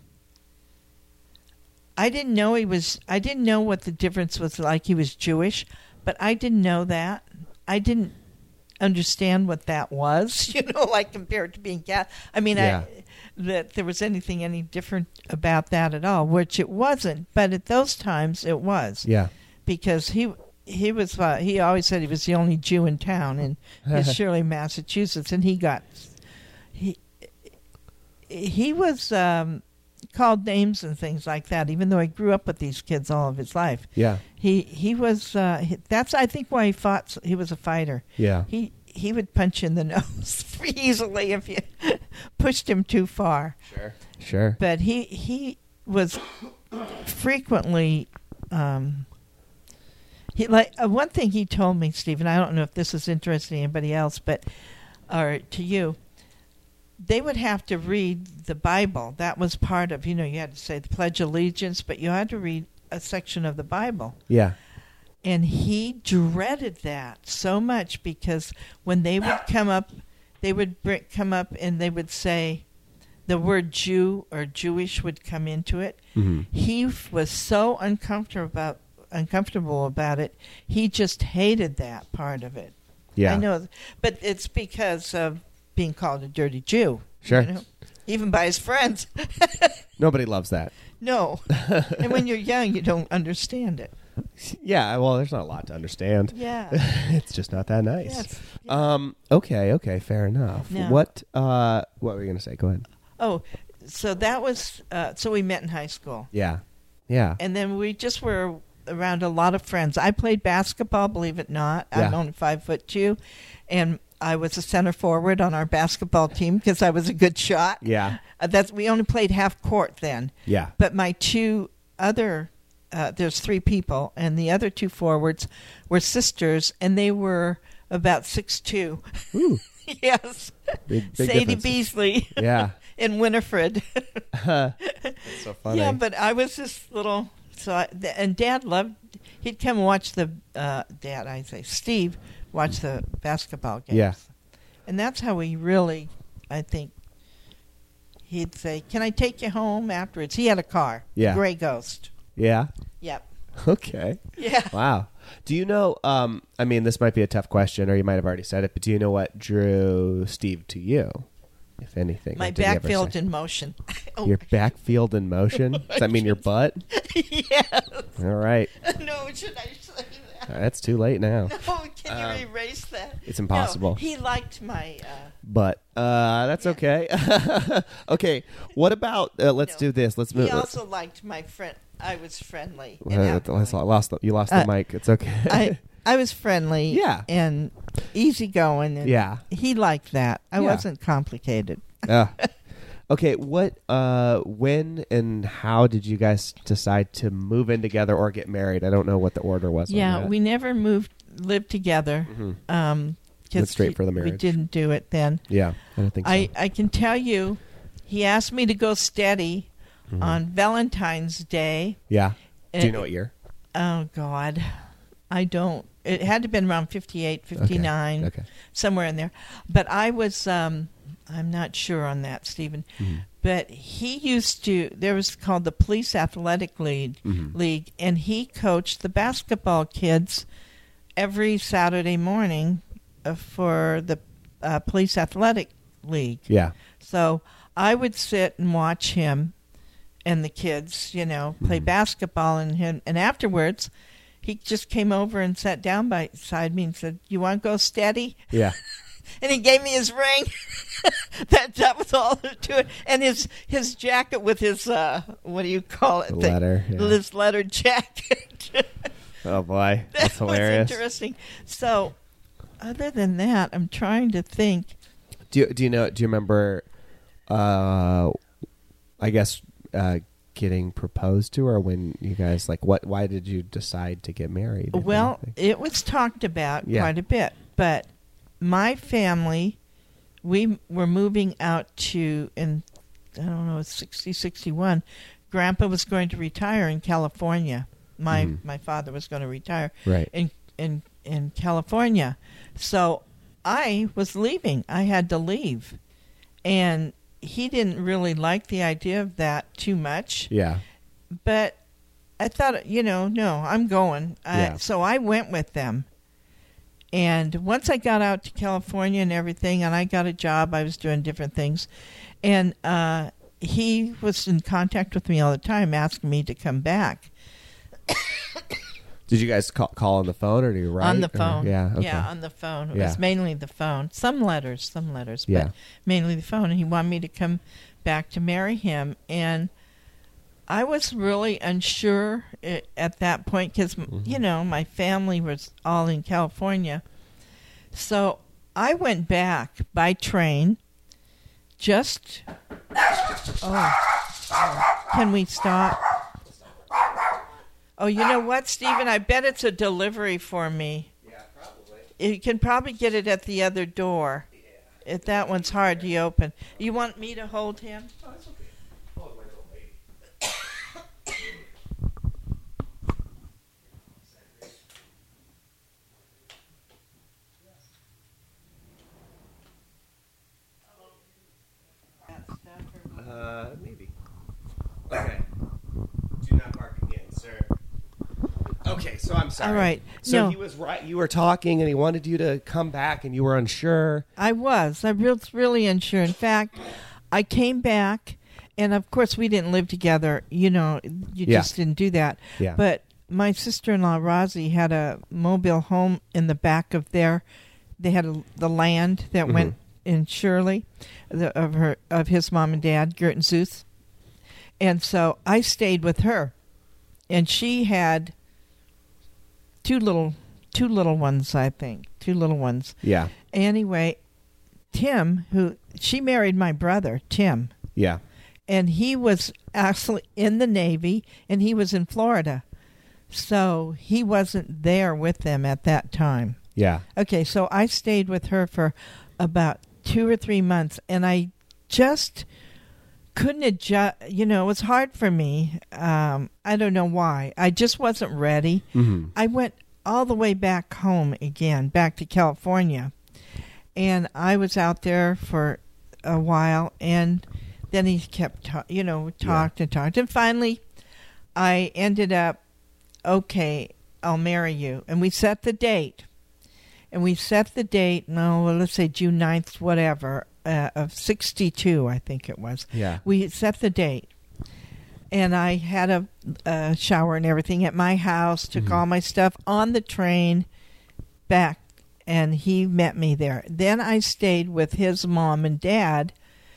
I didn't know he was. I didn't know what the difference was like. He was Jewish, but I didn't know that. I didn't understand what that was. You know, like compared to being cat. I mean, Yeah. I, that there was anything any different about that at all, which it wasn't. But at those times, it was. Yeah. Because he he was uh, he always said he was the only Jew in town in his Shirley, Massachusetts, and he got he he was um, called names and things like that. Even though he grew up with these kids all of his life, Yeah. he he was uh, he, that's I think why he fought. so- He was a fighter. Yeah. He he would punch you in the nose easily if you pushed him too far. Sure. Sure. But he he was frequently. Um, He like uh, one thing he told me, Stephen. I don't know if this is interesting to anybody else, but or to you, they would have to read the Bible. That was part of, you know, you had to say the Pledge of Allegiance, but you had to read a section of the Bible. Yeah. And he dreaded that so much because when they would come up, they would bring, come up and they would say the word Jew or Jewish would come into it. Mm-hmm. He f- was so uncomfortable about uncomfortable about it. He just hated that part of it. Yeah. I know, but it's because of being called a dirty Jew. Sure. You know? Even by his friends. Nobody loves that. No. And when you're young, you don't understand it. Yeah, well, there's not a lot to understand. Yeah. It's just not that nice. Yes. Um. Okay. Okay. Fair enough. No. What? Uh. What were you gonna say? Go ahead. Oh, so that was, uh, so we met in high school. Yeah. Yeah. And then we just were around a lot of friends. I played basketball, believe it or not. I'm Yeah. only five foot two. And I was a center forward on our basketball team because I was a good shot. Yeah. Uh, that's we only played half court then. Yeah. But my two other, uh, there's three people, and the other two forwards were sisters, and they were about six two. Ooh. Yes. Big, big Sadie difference. Beasley. Yeah. And Winifred. That's so funny. Yeah, but I was this little. So I, th- and Dad loved. He'd come watch the uh, Dad. I say Steve watch the basketball games. Yeah. And that's how we really. I think. He'd say, "Can I take you home afterwards?" He had a car. Yeah. Gray Ghost. Yeah. Yep. Okay. Yeah. Wow. Do you know? Um. I mean, this might be a tough question, or you might have already said it. But do you know what drew Steve to you, if anything? My Or did he ever backfield say- in motion. Oh, Your backfield in motion. Does that mean your butt? yes. All right. No, should I say that? That's too late now. No, can you Um, erase that? It's impossible. No, he liked my. Uh, But uh, that's okay. Okay. What about? Uh, let's No. do this. Let's move. he also liked my friend. I was friendly. and Uh, outgoing. let's- lost the- you lost Uh, the mic. It's okay. I I was friendly. Yeah. And easygoing. And Yeah. He liked that. I Yeah. wasn't complicated. Uh, okay. What? Uh, when and how did you guys decide to move in together or get married? I don't know what the order was. on Yeah, that. we never moved lived together. Mhm. Um, 'cause Went straight we- for the We marriage. didn't do it then. Yeah, I don't think so. I, I can tell you, he asked me to go steady Mhm. on Valentine's Day. Yeah. Do you And- know what year? Oh, God. I don't. It had to have been around fifty-eight, fifty-nine, Okay. somewhere in there. But I was, um, I'm not sure on that, Stephen. Mhm. But he used to, there was called the Police Athletic League, Mhm. League, and he coached the basketball kids every Saturday morning uh, for the uh, Police Athletic League. Yeah. So I would sit and watch him and the kids, you know, play Mhm. basketball, and him. And afterwards, he just came over and sat down by beside me and said, "You want to go steady?" Yeah. And he gave me his ring. that that was all to it, and his his jacket with his uh, what do you call it? The thing? letter, yeah. His lettered jacket. Oh boy, that that's was hilarious. interesting. So, other than that, I'm trying to think. Do you, do you know? Do you remember? Uh, I guess uh, getting proposed to, or when you guys like what? Why did you decide to get married? if Well, anything? it was talked about Yeah. quite a bit, but my family, we were moving out to in I don't know, sixty, sixty-one. Grandpa was going to retire in California. My Mhm. my father was going to retire right. in in in California. So I was leaving. I had to leave. And he didn't really like the idea of that too much. Yeah. But I thought, you know, no, I'm going. I, Yeah. So I went with them. And once I got out to California and everything, and I got a job, I was doing different things. And uh, he was in contact with me all the time, asking me to come back. Did you guys call, call on the phone, or do you write? On the or- phone. Yeah. Okay. Yeah, on the phone. It Yeah. was mainly the phone. Some letters, some letters, but Yeah. mainly the phone. And he wanted me to come back to marry him. And I was really unsure i- at that point because, Mhm. you know, my family was all in California. So I went back by train just... Oh, oh. Can we stop? Oh, you know what, Stephen? I bet it's a delivery for me. Yeah, probably. You can probably get it at the other door. Yeah. If that one's hard to open. You want me to hold him? Oh, it's okay. Oh, my little lady. Uh, maybe. Okay. Do not bark again, sir. Okay, so I'm sorry. All right. So No. he was right. You were talking, and he wanted you to come back, and you were unsure. I was. I was really unsure. In fact, I came back, and of course we didn't live together. You know, you Yeah. just didn't do that. Yeah. But my sister-in-law, Rosie, had a mobile home in the back of their, they had a, the land that Mhm. went in Shirley, the, of her of his mom and dad, Gert and Zeus. And so I stayed with her, and she had two little two little ones, I think, two little ones. Yeah. Anyway, Tim, who she married my brother, Tim, Yeah. and he was actually in the Navy, and he was in Florida, so he wasn't there with them at that time. Yeah. Okay, so I stayed with her for about two or three months, and I just couldn't adjust. You know, it was hard for me. Um, I don't know why. I just wasn't ready. Mm-hmm. I went all the way back home again, back to California, and I was out there for a while, and then he kept, ta- you know, talked and talked, and finally, I ended up, okay, I'll marry you, and we set the date. And we set the date, no, well, let's say June ninth, whatever, uh, of sixty-two, I think it was. Yeah. We set the date. And I had a, a shower and everything at my house, took Mhm. all my stuff on the train back, and he met me there. Then I stayed with his mom and dad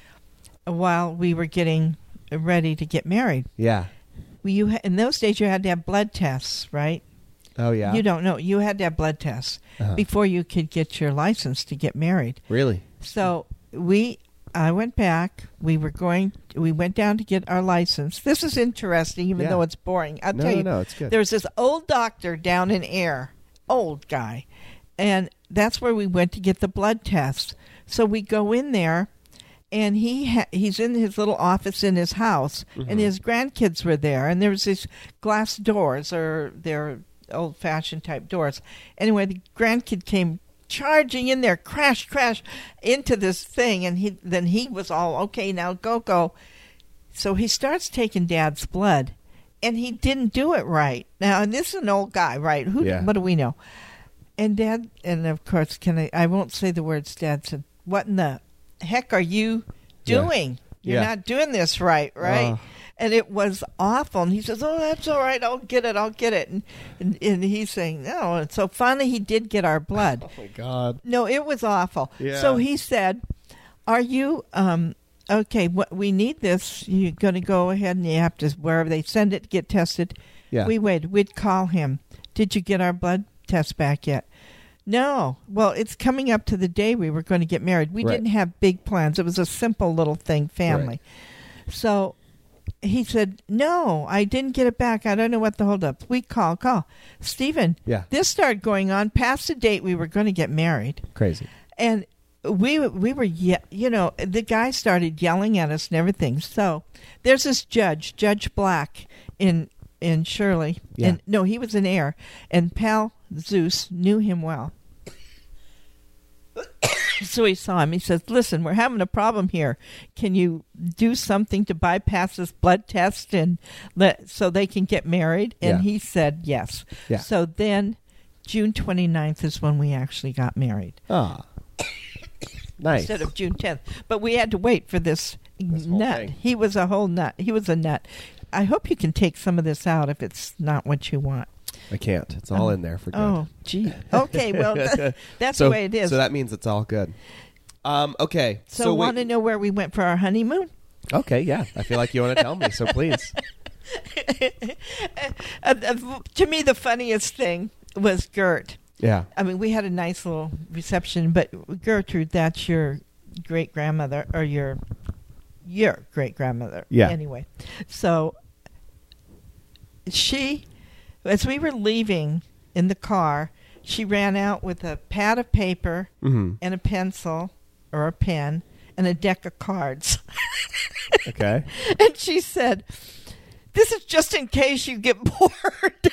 while we were getting ready to get married. Yeah. Well, you ha- in those days, you had to have blood tests, right? Oh, yeah. You don't know. You had to have blood tests Uh-huh. before you could get your license to get married. Really? So we, I went back. We were going. We went down to get our license. This is interesting, even Yeah. though it's boring. I'll No, tell no, you. no, it's good. There was this old doctor down in Air, old guy, and that's where we went to get the blood tests. So we go in there, and he ha- he's in his little office in his house, Mm-hmm. and his grandkids were there, and there was these glass doors, or they're old-fashioned type doors. Anyway, the grandkid came charging in there, crash, crash, into this thing, and he then he was all, okay, now go, go. So he starts taking Dad's blood, and he didn't do it right. Now, and this is an old guy, right? Who? Yeah. What do we know? And Dad, and of course, can I? I won't say the words. Dad said, "What in the heck are you Yeah. doing? You're Yeah. not doing this right, right?" Uh. And it was awful. And he says, "Oh, that's all right. I'll get it. I'll get it." And and, and he's saying, "No." And so finally, he did get our blood. Oh, my God. No, it was awful. Yeah. So he said, "Are you um okay? What we need this? You're going to go ahead and you have to wherever they send it get tested." Yeah. We waited. We'd call him. "Did you get our blood test back yet?" "No." "Well, it's coming up to the day we were going to get married. We Right. didn't have big plans. It was a simple little thing, family." So he said, "No, I didn't get it back. I don't know what the holdup." We call, call. Stephen, Yeah. this started going on past the date we were going to get married. Crazy. And we we were, ye- you know, the guy started yelling at us and everything. So there's this judge, Judge Black in in Shirley. Yeah. And no, he was in Air. And Pal Zeus knew him well. So he saw him. He says, "Listen, we're having a problem here. Can you do something to bypass this blood test and let so they can get married?" And Yeah. he said yes. Yeah. So then June twenty-ninth is when we actually got married. Ah. Nice. Instead of June tenth. But we had to wait for this, This whole nut. thing. He was a whole nut. He was a nut. I hope you can take some of this out if it's not what you want. I can't. It's all Oh. in there for good. Oh, gee. Okay, well, th- that's so, the way it is. So that means it's all good. Um, okay. So, So, want to wait. know where we went for our honeymoon? Okay, yeah. I feel like you want to tell me, so please. Uh, uh, to me, the funniest thing was Gert. Yeah. I mean, we had a nice little reception, but Gertrude, that's your great grandmother, or your your great grandmother. Yeah. Anyway, so she, as we were leaving in the car, she ran out with a pad of paper Mm-hmm. and a pencil or a pen and a deck of cards. Okay. And she said, "This is just in case you get bored."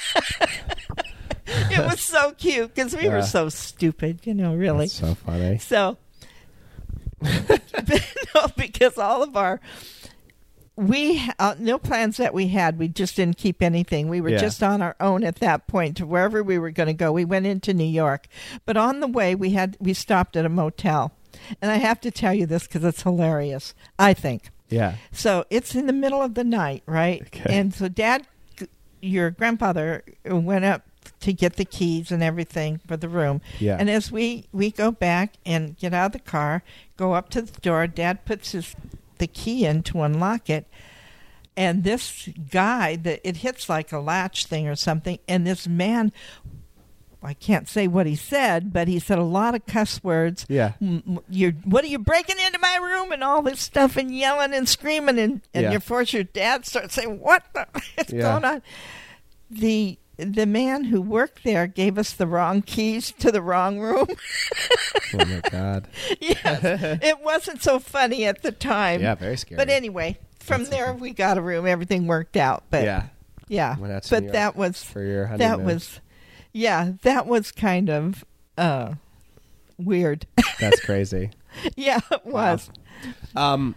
It was so cute because we were Yeah. so stupid, you know, really. That's so funny. So, no, because all of our we uh, no plans that we had. We just didn't keep anything. We were Yeah. just on our own at that point to wherever we were going to go. We went into New York, but on the way we had we stopped at a motel, and I have to tell you this because it's hilarious. I think Yeah. so. It's in the middle of the night, right? Okay. And so, Dad, your grandfather went up to get the keys and everything for the room. Yeah. And as we we go back and get out of the car, go up to the door, Dad puts his the key in to unlock it, and this guy, that it hits like a latch thing or something, and this man, I can't say what he said, but he said a lot of cuss words. Yeah. M- m- You're what are you breaking into my room and all this stuff and yelling and screaming and and Yeah. your force your dad starts saying what the is Yeah. going on. The the man who worked there gave us the wrong keys to the wrong room. Oh my God. Yes, it wasn't so funny at the time. Yeah, very scary. But anyway, from That's there okay. we got a room. Everything worked out. But yeah. yeah. Went out to But New York that was for your honeymoon. that was yeah, that was kind of uh weird. That's crazy. Yeah, it was. Um,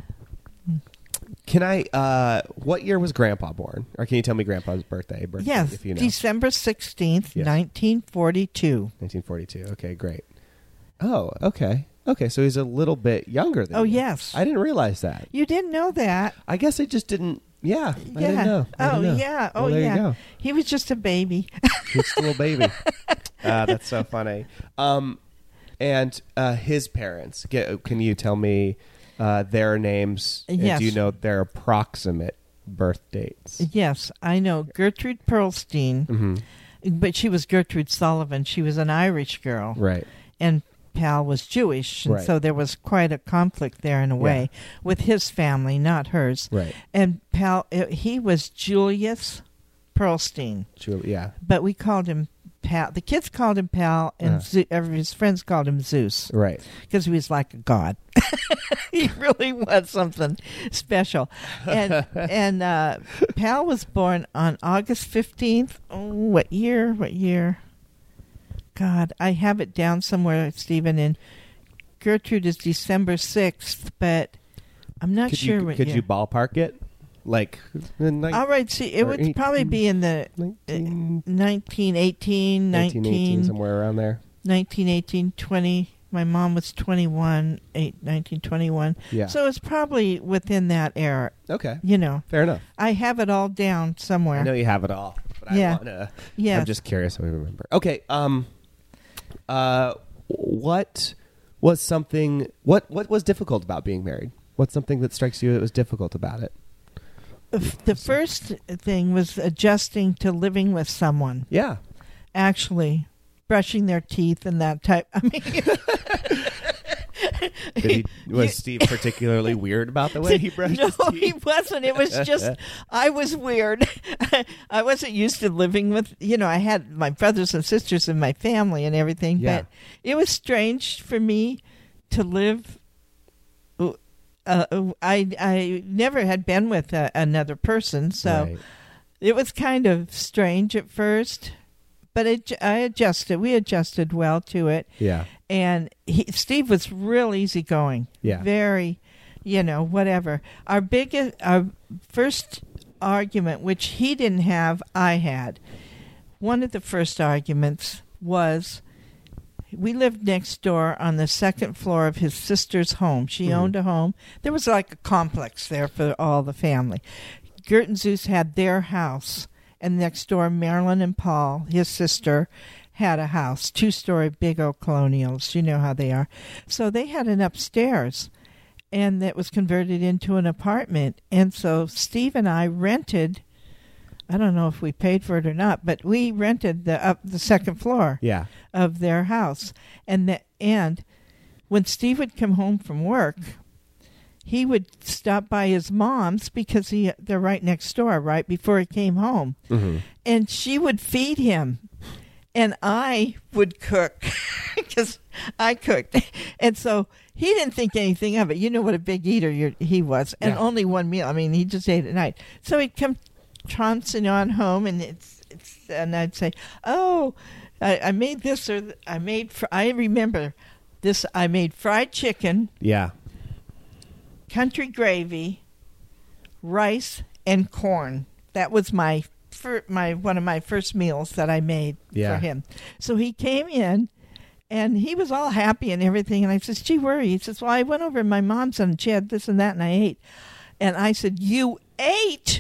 can I? Uh, what year was Grandpa born? Or can you tell me Grandpa's birthday? birthday Yes, if you know. December sixteenth, Yes. nineteen forty-two. nineteen forty-two. Okay, great. Oh, okay. Okay, so he's a little bit younger than Oh, you. yes. I didn't realize that. You didn't know that. I guess I just didn't. Yeah, I yeah. didn't know. I oh, didn't know. yeah. Well, Oh, there yeah. you go. He was just a baby. He's still a baby. uh, that's so funny. Um, and uh, his parents. Get, can you tell me uh, their names? And Yes. do you know their approximate birth dates? Yes, I know Gertrude Pearlstein, Mm-hmm. but she was Gertrude Sullivan. She was an Irish girl. Right. And Pal was Jewish, and Right. so there was quite a conflict there in a way with his family, not hers. Right. And Pal, uh, he was Julius Pearlstein, Julie, yeah. but we called him Pal. The kids called him Pal, and Uh. Ze- uh, his friends called him Zeus Right. because he was like a god. He really was something special. And and uh, Pal was born on August fifteenth. Oh, what year? What year? God, I have it down somewhere, Stephen. And Gertrude is December sixth, but I'm not Could sure you what could year. you ballpark it? Like, in like All right, see, it or would probably be in the nineteen, nineteen eighteen, nineteen, eighteen, nineteen, somewhere around there. nineteen eighteen, twenty. My mom was twenty-one, eight, nineteen twenty-one. Yeah. So it's probably within that era. Okay. You know, Fair enough. I have it all down somewhere. I know you have it all, but Yeah. I want to. Yes. I'm just curious if I remember. Okay. Um. Uh. What was something? What What was difficult about being married? What's something that strikes you that was difficult about it? The first thing was adjusting to living with someone. Yeah. Actually, brushing their teeth and that type. I mean, Did he, was You- Steve particularly weird about the way he brushed no, his teeth? he wasn't. It was just I was weird. I wasn't used to living with. You know, I had my brothers and sisters in my family and everything, Yeah. but it was strange for me to live. Uh, I I never had been with uh, another person, so Right. it was kind of strange at first. But it, I adjusted. We adjusted well to it. Yeah. And he, Steve was real easygoing. Yeah. Very, you know, whatever. Our biggest, our first argument, which he didn't have, I had. One of the first arguments was we lived next door on the second floor of his sister's home. She Mhm. owned a home. There was like a complex there for all the family. Gert and Zeus had their house. And next door, Marilyn and Paul, his sister, had a house, two-story big old colonials. You know how they are. So they had an upstairs, and that was converted into an apartment. And so Steve and I rented, I don't know if we paid for it or not, but we rented the up the second floor Yeah. of their house. And the, and when Steve would come home from work, he would stop by his mom's because he they're right next door, right before he came home. Mm-hmm. And she would feed him. And I would cook because I cooked. And so he didn't think anything of it. You know what a big eater you're, he was. And Yeah. only one meal. I mean, he just ate at night. So he'd come trouncing on home, and it's, it's and I'd say, oh, I, I made this or th- I made, fr- I remember this, I made fried chicken, Yeah. country gravy, rice and corn. That was my fir- my one of my first meals that I made Yeah. for him. So he came in, and he was all happy and everything. And I says, "Gee, where are you?" He says, "Well, I went over to my mom's and she had this and that, and I ate." And I said, "You ate?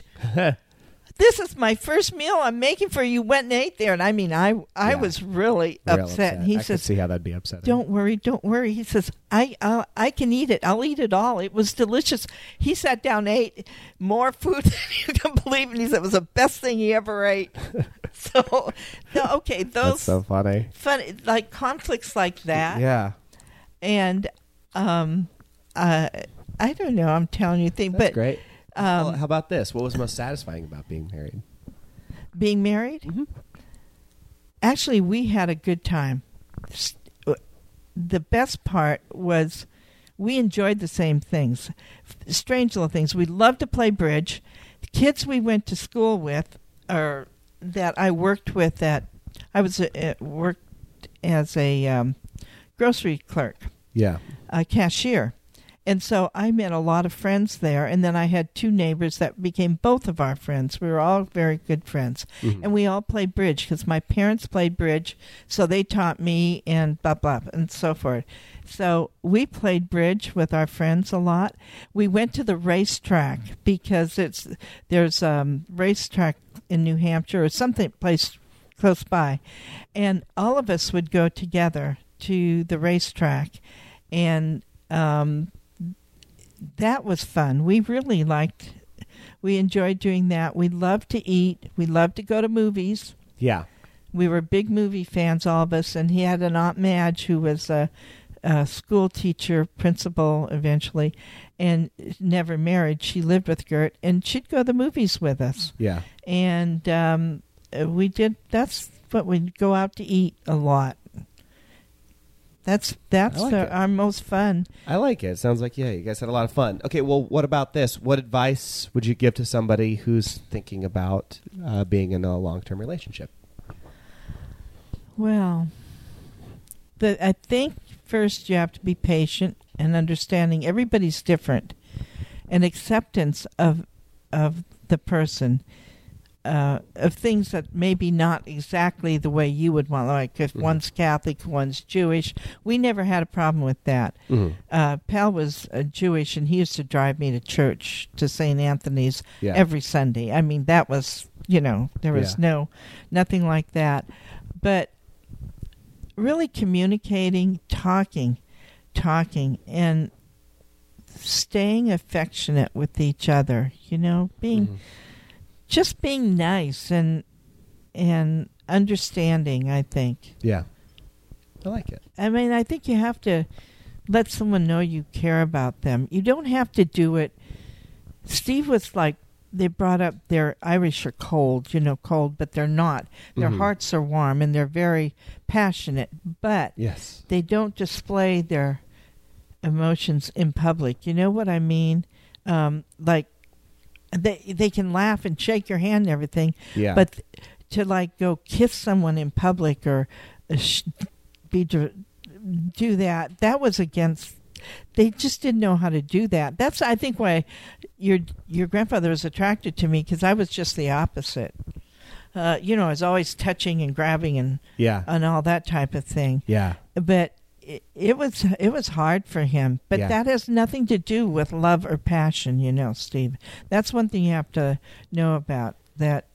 This is my first meal I'm making for you. Went and ate there." And I mean, I I Yeah. was really Real upset. And he I could says, see how that'd be upsetting. "Don't worry, don't worry." He says, I, I I can eat it. I'll eat it all. It was delicious. He sat down and ate more food than you can believe. And he said it was the best thing he ever ate. So, no, okay, those That's so funny. funny, like conflicts like that. Yeah. And um, uh, I don't know. I'm telling you things. That's But great. um, Well, how about this? What was most satisfying about being married? being married, Mhm. actually, we had a good time. S- The best part was we enjoyed the same things, strange little things. We loved to play bridge. The kids we went to school with, or that I worked with, that I was uh, worked as a um, grocery clerk, Yeah. a cashier. And so I met a lot of friends there. And then I had two neighbors that became both of our friends. We were all very good friends. Mhm. And we all played bridge because my parents played bridge. So they taught me and blah, blah, and so forth. So we played bridge with our friends a lot. We went to the racetrack because it's there's a racetrack in New Hampshire or something place close by. And all of us would go together to the racetrack. And um, that was fun. We really liked, we enjoyed doing that. We loved to eat. We loved to go to movies. Yeah. We were big movie fans, all of us. And he had an Aunt Madge who was a, a school teacher, principal eventually, and never married. She lived with Gert, and she'd go to the movies with us. Yeah. And um, we did, that's what we'd go out to eat a lot. That's that's I like the, it. our most fun. I like it. Sounds like, yeah, you guys had a lot of fun. Okay, well, what about this? What advice would you give to somebody who's thinking about uh, being in a long-term relationship? Well, the, I think first you have to be patient and understanding everybody's different, and acceptance of of the person, uh, of things that maybe not exactly the way you would want. Like if Mhm. one's Catholic, one's Jewish. We never had a problem with that. Mm-hmm. Uh, Pal was uh, Jewish, and he used to drive me to church, to Saint Anthony's, Yeah. every Sunday. I mean, that was, you know, there was Yeah. no, nothing like that. But really communicating, talking, talking, and staying affectionate with each other, you know, being, Mhm. just being nice and, and understanding, I think. Yeah. I like it. I mean, I think you have to let someone know you care about them. You don't have to do it. Steve was like, they brought up their Irish are cold, you know, cold, but they're not. Their Mhm. hearts are warm and they're very passionate, but Yes. they don't display their emotions in public. You know what I mean? Um, like, they they can laugh and shake your hand and everything, Yeah. but to like go kiss someone in public or uh, sh- be dr- do that, that was against. They just didn't know how to do that. That's I think why your your grandfather was attracted to me, because I was just the opposite. Uh, you know, I was always touching and grabbing and yeah. and all that type of thing. Yeah. But it, it was it was hard for him. But Yeah. that has nothing to do with love or passion, you know, Steve. That's one thing you have to know about, that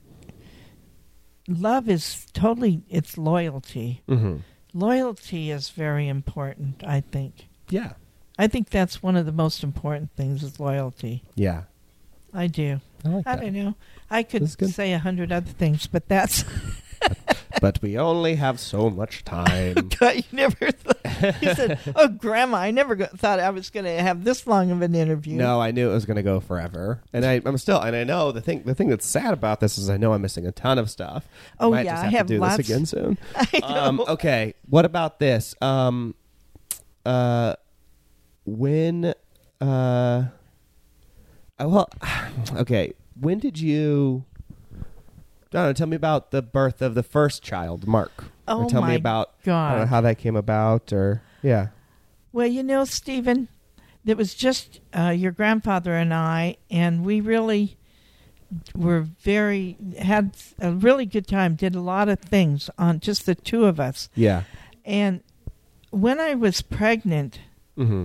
love is totally, it's loyalty. Mm-hmm. Loyalty is very important, I think. Yeah. I think that's one of the most important things, is loyalty. Yeah. I do. I like I that. don't know. I could That's good. say a hundred other things, but that's But we only have so much time. God, you never thought. You said, "Oh, Grandma, I never go- thought I was going to have this long of an interview." No, I knew it was going to go forever, and I, I'm still, and I know the thing. The thing that's sad about this is I know I'm missing a ton of stuff. Oh, Might yeah, just I have, have to do lots- this again soon. I know. Um, okay, what about this? Um, uh, when, uh, uh, well, okay, when did you? I don't know. Tell me about the birth of the first child, Mark. Oh, or tell my me about I don't know, God. how that came about, or yeah. Well, you know, Stephen, it was just uh, your grandfather and I, and we really were very, had a really good time, did a lot of things on just the two of us. Yeah. And when I was pregnant, Mm-hmm.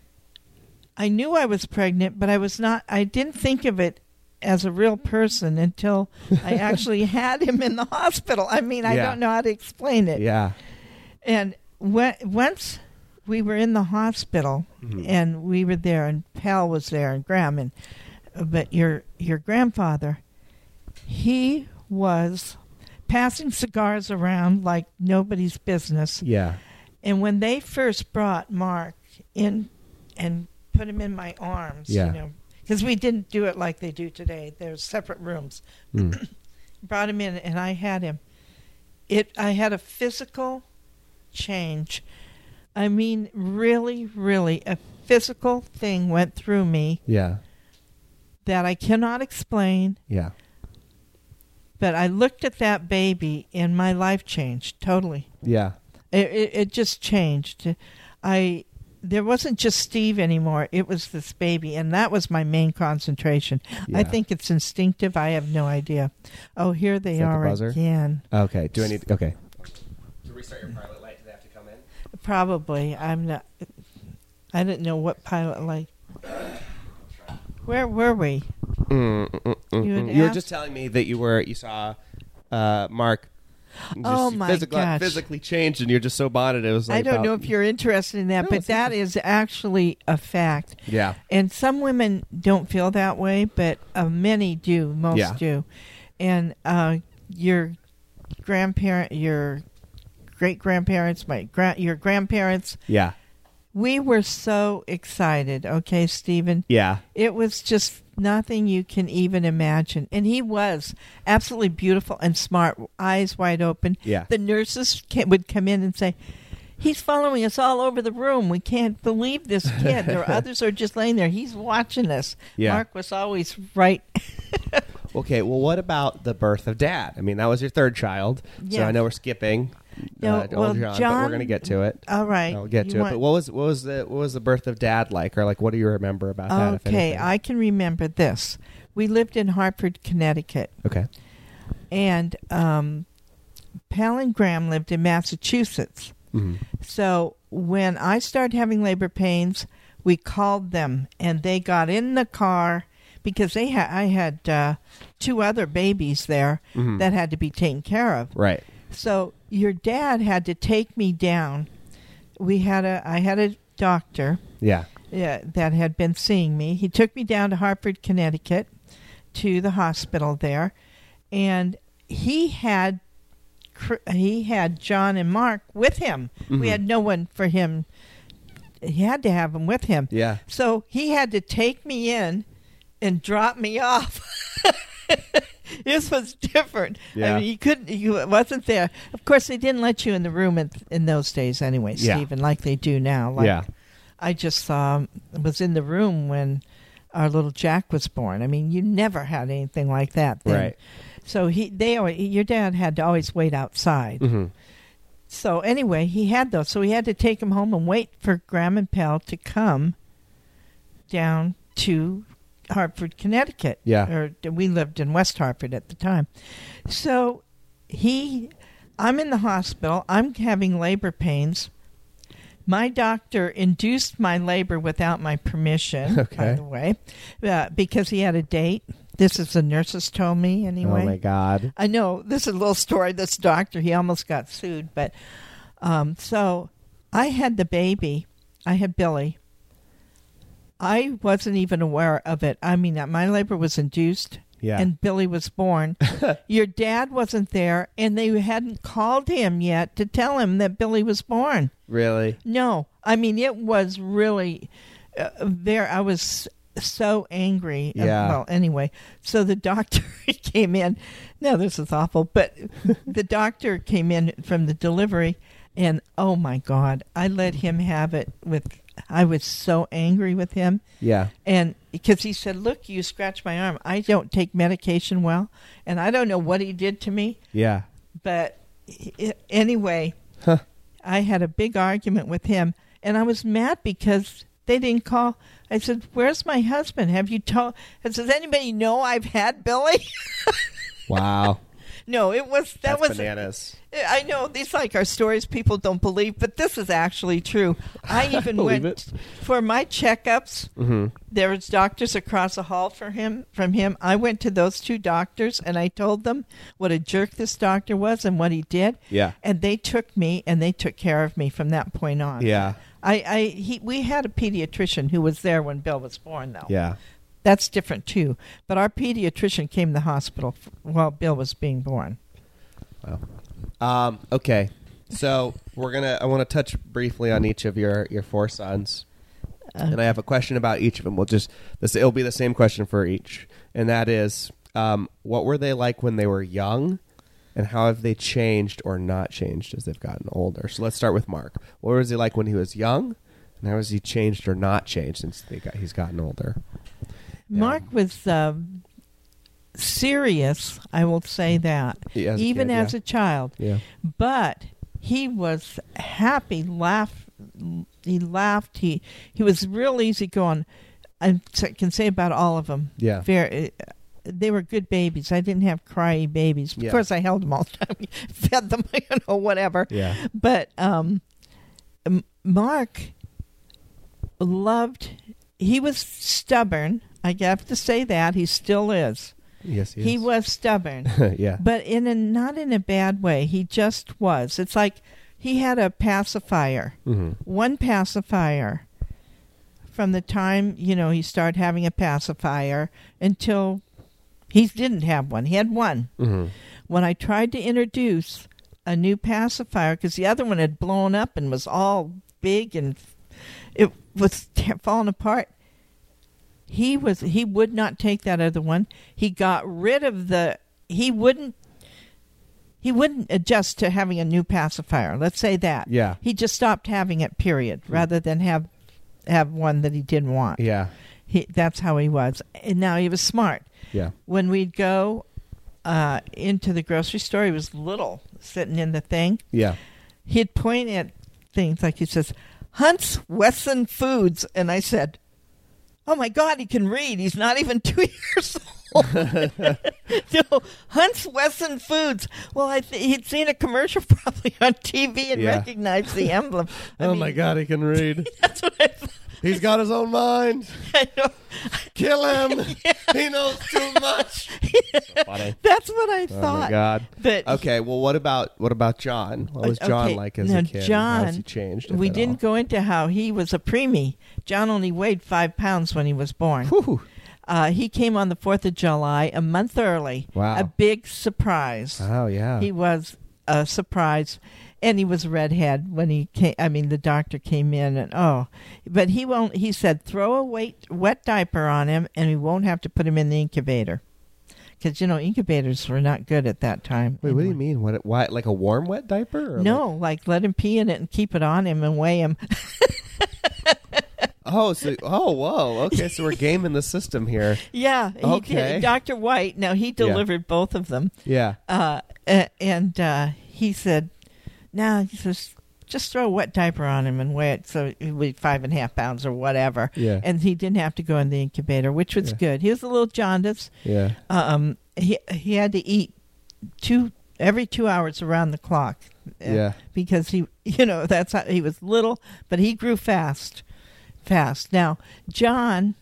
I knew I was pregnant, but I was not, I didn't think of it as a real person until I actually had him in the hospital. I mean, I Yeah. don't know how to explain it. Yeah. And when, once we were in the hospital, Mhm. and we were there, and Pal was there, and Graham, and but your your grandfather, he was passing cigars around like nobody's business. Yeah. And when they first brought Mark in and put him in my arms, Yeah. you know, because we didn't do it like they do today. There's separate rooms. Mm. Brought him in, and I had him. It. I had a physical change. I mean, really, really, a physical thing went through me Yeah. that I cannot explain. Yeah. But I looked at that baby, and my life changed totally. Yeah. It, it, it just changed. I there wasn't just Steve anymore. It was this baby, and that was my main concentration. Yeah. I think it's instinctive. I have no idea. Oh, here they Is that the are buzzer? again. Okay. Do I need? Okay. To restart your pilot light, do they have to come in? Probably. I'm not. I didn't know what pilot light. Where were we? Mm, mm, mm, You mm. had You were asked- just telling me that you were you saw uh, Mark. Just Oh, my physically, gosh. physically changed, and you're just so bonded. It was. Like I don't about- know if you're interested in that, No, but it's that is actually a fact. Yeah. And some women don't feel that way, but uh, many do. Most Yeah. do. And uh, your grandparent, your great grandparents, my gra- your grandparents. Yeah. We were so excited. Okay, Stephen. Yeah. It was just nothing you can even imagine. And he was absolutely beautiful and smart, eyes wide open. Yeah. The nurses ca- would come in and say, he's following us all over the room. We can't believe this kid. There are others are just laying there. He's watching us. Yeah. Mark was always right. Okay. Well, what about the birth of Dad? I mean, that was your third child. So Yeah. I know we're skipping. No, uh, to well, old John, but John- we're going to get to it. All right. I'll get You to it. want- But what was what was the what was the birth of Dad like, or like what do you remember about that? if Okay, anything? I can remember this. We lived in Hartford, Connecticut. Okay. And um, Pal and Graham lived in Massachusetts. Mhm. So when I started having labor pains, we called them, and they got in the car because they had I had uh, two other babies there Mhm. that had to be taken care of. Right. So your dad had to take me down. We had a I had a doctor Yeah. uh, that had been seeing me. He took me down to Hartford, Connecticut, to the hospital there, and he had cr- he had John and Mark with him. Mhm. We had no one for him. He had to have them with him. Yeah. So he had to take me in and drop me off. This was different. Yeah. I mean, he couldn't. He wasn't there. Of course, they didn't let you in the room in, in those days, anyway, Yeah. Stephen, like they do now. Like, Yeah. I just saw was in the room when our little Jack was born. I mean, you never had anything like that then. Right. So he, they, always, your dad had to always wait outside. Mhm. So anyway, he had those. So he had to take him home and wait for Graham and Pal to come down to Hartford, Connecticut. Yeah. Or we lived in West Hartford at the time. So he, I'm in the hospital. I'm having labor pains. My doctor induced my labor without my permission, by Okay. the way, uh, because he had a date. This is the nurses told me anyway. Oh my God. I know this is a little story. This doctor, he almost got sued, but um, so I had the baby. I had Billy. I wasn't even aware of it. I mean, my labor was induced, Yeah. and Billy was born. Your dad wasn't there, and they hadn't called him yet to tell him that Billy was born. Really? No, I mean it was really uh, there. I was so angry. Uh, Yeah. well, anyway, so the doctor came in. No, this is awful. But the doctor came in from the delivery, and oh my God, I let him have it with. I was so angry with him, Yeah. and because he said, "Look, you scratched my arm. I don't take medication well, and I don't know what he did to me, Yeah. but i anyway." Huh. I had a big argument with him, and I was mad because They didn't call. I said, "Where's my husband? Have you told?" I said, "Does anybody know I've had Billy?" Wow. No, it was that That's was bananas. I know these like are stories people don't believe, but this is actually true. I even believe went it. for my checkups. Mm-hmm. There was doctors across the hall for him from him. I went to those two doctors and I told them what a jerk this doctor was and what he did. Yeah. And they took me and they took care of me from that point on. Yeah. I, I he we had a pediatrician who was there when Bill was born though. Yeah. That's different too. But our pediatrician came to the hospital f- while Bill was being born. Wow. Um, okay. So we're gonna. I want to touch briefly on each of your, your four sons, Uh, and I have a question about each of them. We'll just this. It'll be the same question for each, and that is, um, what were they like when they were young, and how have they changed or not changed as they've gotten older? So let's start with Mark. What was he like when he was young, and how has he changed or not changed since they got, he's gotten older? Mark was um, serious, I will say that, Yeah, as a even kid, as yeah. a child. Yeah. But he was happy, laugh. He laughed. He he was real easygoing. I can say about all of them. Yeah. Very, they were good babies. I didn't have cryy babies. Of Yeah. course, I held them all the time, fed them, you know, whatever. Yeah. But um, M- Mark loved. He was stubborn. I have to say that he still is. Yes. He, He is. was stubborn, yeah. but in a not in a bad way. He just was. It's like he had a pacifier, Mm-hmm. one pacifier, from the time you know he started having a pacifier until he didn't have one. He had one. Mm-hmm. When I tried to introduce a new pacifier, because the other one had blown up and was all big and it was t- falling apart. He was he would not take that other one. He got rid of the he wouldn't he wouldn't adjust to having a new pacifier. Let's say that. Yeah. He just stopped having it, period, rather than have have one that he didn't want. Yeah. He that's how he was. And now he was smart. Yeah. When we'd go uh, into the grocery store, he was little, sitting in the thing. Yeah. He'd point at things like he says, Hunt's Wesson Foods. And I said, oh, my God, he can read. He's not even two years old. No, Hunt's Wesson Foods. Well, I th- he'd seen a commercial probably on T V and Yeah. recognized the emblem. I oh mean, my God, he can read. That's what I thought. He's got his own mind. I know. Kill him. He knows too much. So funny. That's what I Oh thought. my God. But Okay, well, what about what about John? What was John Okay, like as now a kid? John, How's he changed? if we at didn't go into how he was a preemie. John only weighed five pounds when he was born. all? Whew. Uh, he came on the fourth of July, a month early. Wow. A big surprise. Oh yeah. He was a surprise. And he was a redhead when he came. I mean, the doctor came in and, oh. But he won't, he said, throw a wet, wet diaper on him and we won't have to put him in the incubator. Because, you know, incubators were not good at that time. Wait, what do you mean? What? Why? Like a warm, wet diaper? Or No, like let him pee in it and keep it on him and weigh him. Like, oh, so oh, whoa. Okay, so we're gaming the system here. Yeah, he Okay. did. Doctor White. Now he delivered both of them, Yeah. uh, a- and uh, he said, "Now he says, just throw a wet diaper on him and weigh it so he weighed five and a half pounds or whatever." Yeah. And he didn't have to go in the incubator, which was Yeah. good. He was a little jaundiced. Yeah. Um, he he had to eat two every two hours around the clock. uh, Yeah. because he, you know, that's how he was little, but he grew fast, fast. Now, John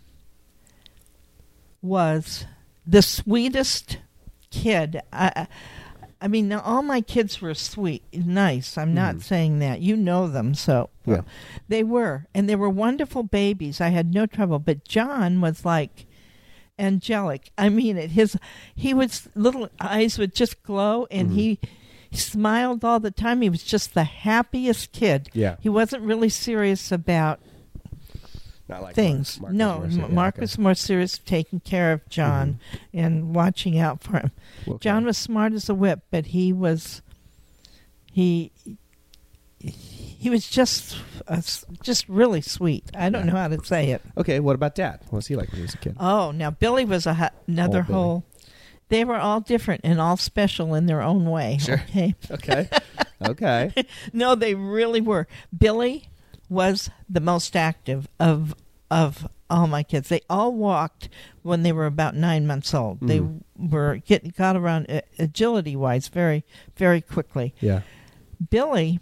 was the sweetest kid. I, I mean, now all my kids were sweet, nice. I'm not Mhm. saying that. You know them, so Yeah. they were, and they were wonderful babies. I had no trouble. But John was like angelic. I mean, it his he was little eyes would just glow, and Mhm. he. He smiled all the time. He was just the happiest kid. Yeah. He wasn't really serious about Not like things. Mark. Mark no, was more M- serious. Mark Okay. was more serious taking care of John and watching out for him. Okay. John was smart as a whip, but he was he he was just uh, just really sweet. I don't Yeah. know how to say it. Okay, what about Dad? What was he like when he was a kid? Oh, now Billy was a hu- another Oh, Billy. whole. They were all different and all special in their own way. Sure. Okay. Okay. Okay. No, they really were. Billy was the most active of of all my kids. They all walked when they were about nine months old. Mhm. They were getting got around uh, agility wise very very quickly. Yeah. Billy,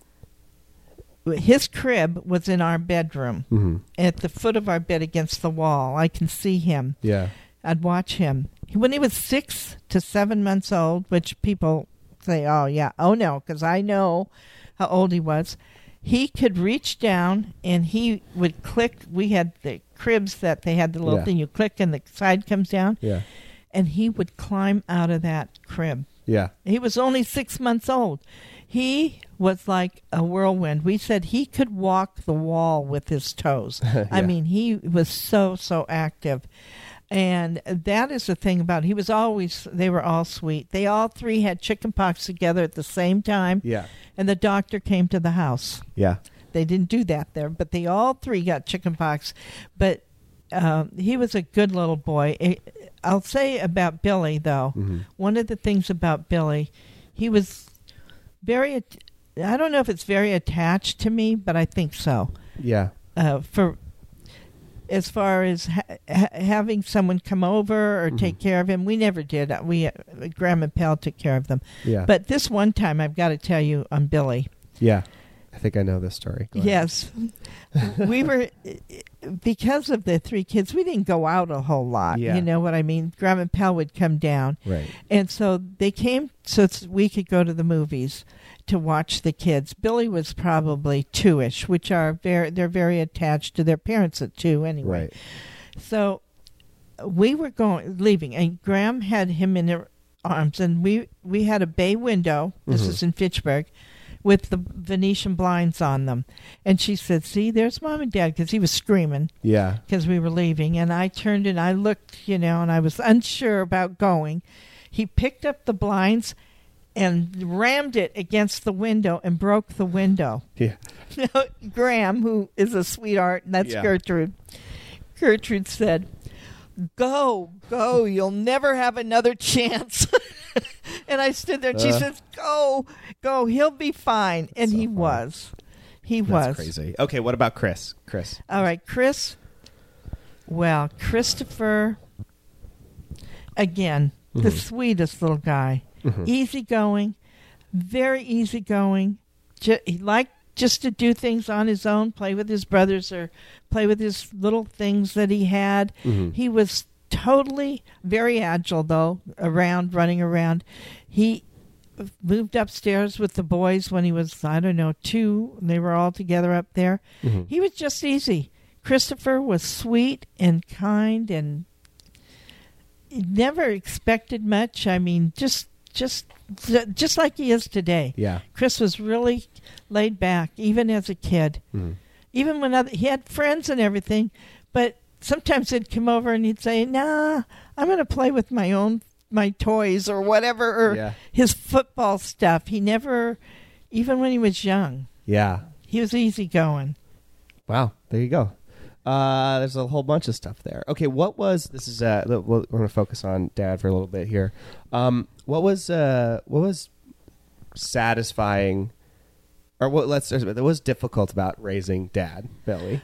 his crib was in our bedroom, Mm-hmm. at the foot of our bed against the wall. I can see him. Yeah. I'd watch him. When he was six to seven months old, which people say, oh, yeah, oh, no, because I know how old he was, he could reach down and he would click. We had the cribs that they had the little Yeah. thing you click and the side comes down, Yeah. and he would climb out of that crib. Yeah. He was only six months old. He was like a whirlwind. We said he could walk the wall with his toes. I Yeah. mean, he was so, so active. And that is the thing about it. He was always, they were all sweet. They all three had chicken pox together at the same time. Yeah. And the doctor came to the house. Yeah. They didn't do that there, but they all three got chicken pox. But um, he was a good little boy. It, I'll say about Billy, though, Mhm. one of the things about Billy, he was very, at- I don't know if it's very attached to me, but I think so. Yeah. Uh, for as far as ha- ha- having someone come over or Mhm. take care of him, we never did. We, uh, Graham and Pell took care of them. Yeah. But this one time, I've got to tell you on Billy. yeah. I think I know this story. Go ahead. Yes. We were, because of the three kids, we didn't go out a whole lot. Yeah. You know what I mean? Graham and Pell would come down. Right. And so they came so it's, we could go to the movies to watch the kids. Billy was probably two-ish, which are very, they're very attached to their parents at two anyway. Right. So we were going, leaving, and Graham had him in her arms, and we, we had a bay window. This Mhm. is in Fitchburg, with the Venetian blinds on them. And she said, see, there's Mom and Dad, because he was screaming Yeah. because we were leaving. And I turned and I looked, you know, and I was unsure about going. He picked up the blinds and rammed it against the window and broke the window. Yeah. Graham, who is a sweetheart, and that's Yeah. Gertrude, Gertrude said, go, go, you'll never have another chance. And I stood there, and she Uh. says, go, go, he'll be fine. And so he funny. was. He That's was. crazy. Okay, what about Chris? Chris. All right, Chris. Well, Christopher, again, the Mhm. sweetest little guy. Mhm. Easygoing, very easygoing. Ju- he liked just to do things on his own, play with his brothers or play with his little things that he had. Mhm. He was totally very agile, though, around, running around. He moved upstairs with the boys when he was, I don't know, two. They were all together up there. Mhm. He was just easy. Christopher was sweet and kind and never expected much. I mean, just just just like he is today. Yeah. Chris was really laid back, even as a kid. Mhm. Even when other, he had friends and everything, but sometimes he'd come over and he'd say, "Nah, I'm going to play with my own my toys or whatever, or Yeah. his football stuff." He never, even when he was young, Yeah. he was easygoing. Wow. There you go. Uh, there's a whole bunch of stuff there. Okay, what was this? Is uh, we're going to focus on Dad for a little bit here. Um, what was uh, what was satisfying, or what? Let's that was difficult about raising Dad, Billy.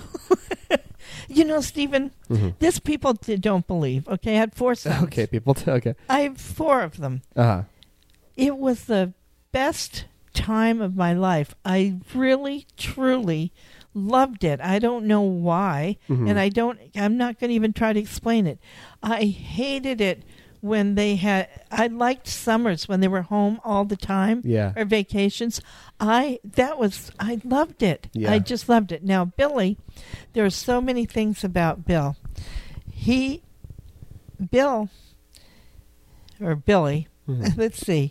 You know, Stephen, Mhm. this people d- don't believe. Okay, I had four sons. Okay, people. T- okay. I have four of them. Uh huh. It was the best time of my life. I really, truly loved it. I don't know why, Mhm. and I don't. I'm not going to even try to explain it. I hated it when they had. I liked summers when they were home all the time. Yeah. Or vacations. I that was. I loved it. Yeah. I just loved it. Now, Billy, there are so many things about Bill. He, Bill, or Billy. Mhm. Let's see.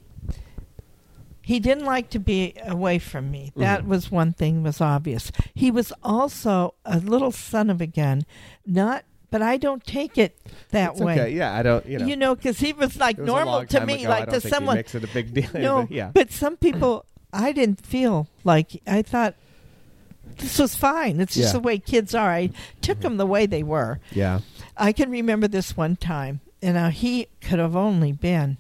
He didn't like to be away from me. That Mhm. was one thing was obvious. He was also a little son of a gun. Not, but I don't take it that It's way. okay. Yeah, I don't. You know. You know, because he was like it was a normal long to time me, ago. I like don't to think someone. He makes it a big deal. No, but yeah. but some people, I didn't feel like. I thought this was fine. It's just Yeah. the way kids are. I took them the way they were. Yeah. I can remember this one time, and now he could have only been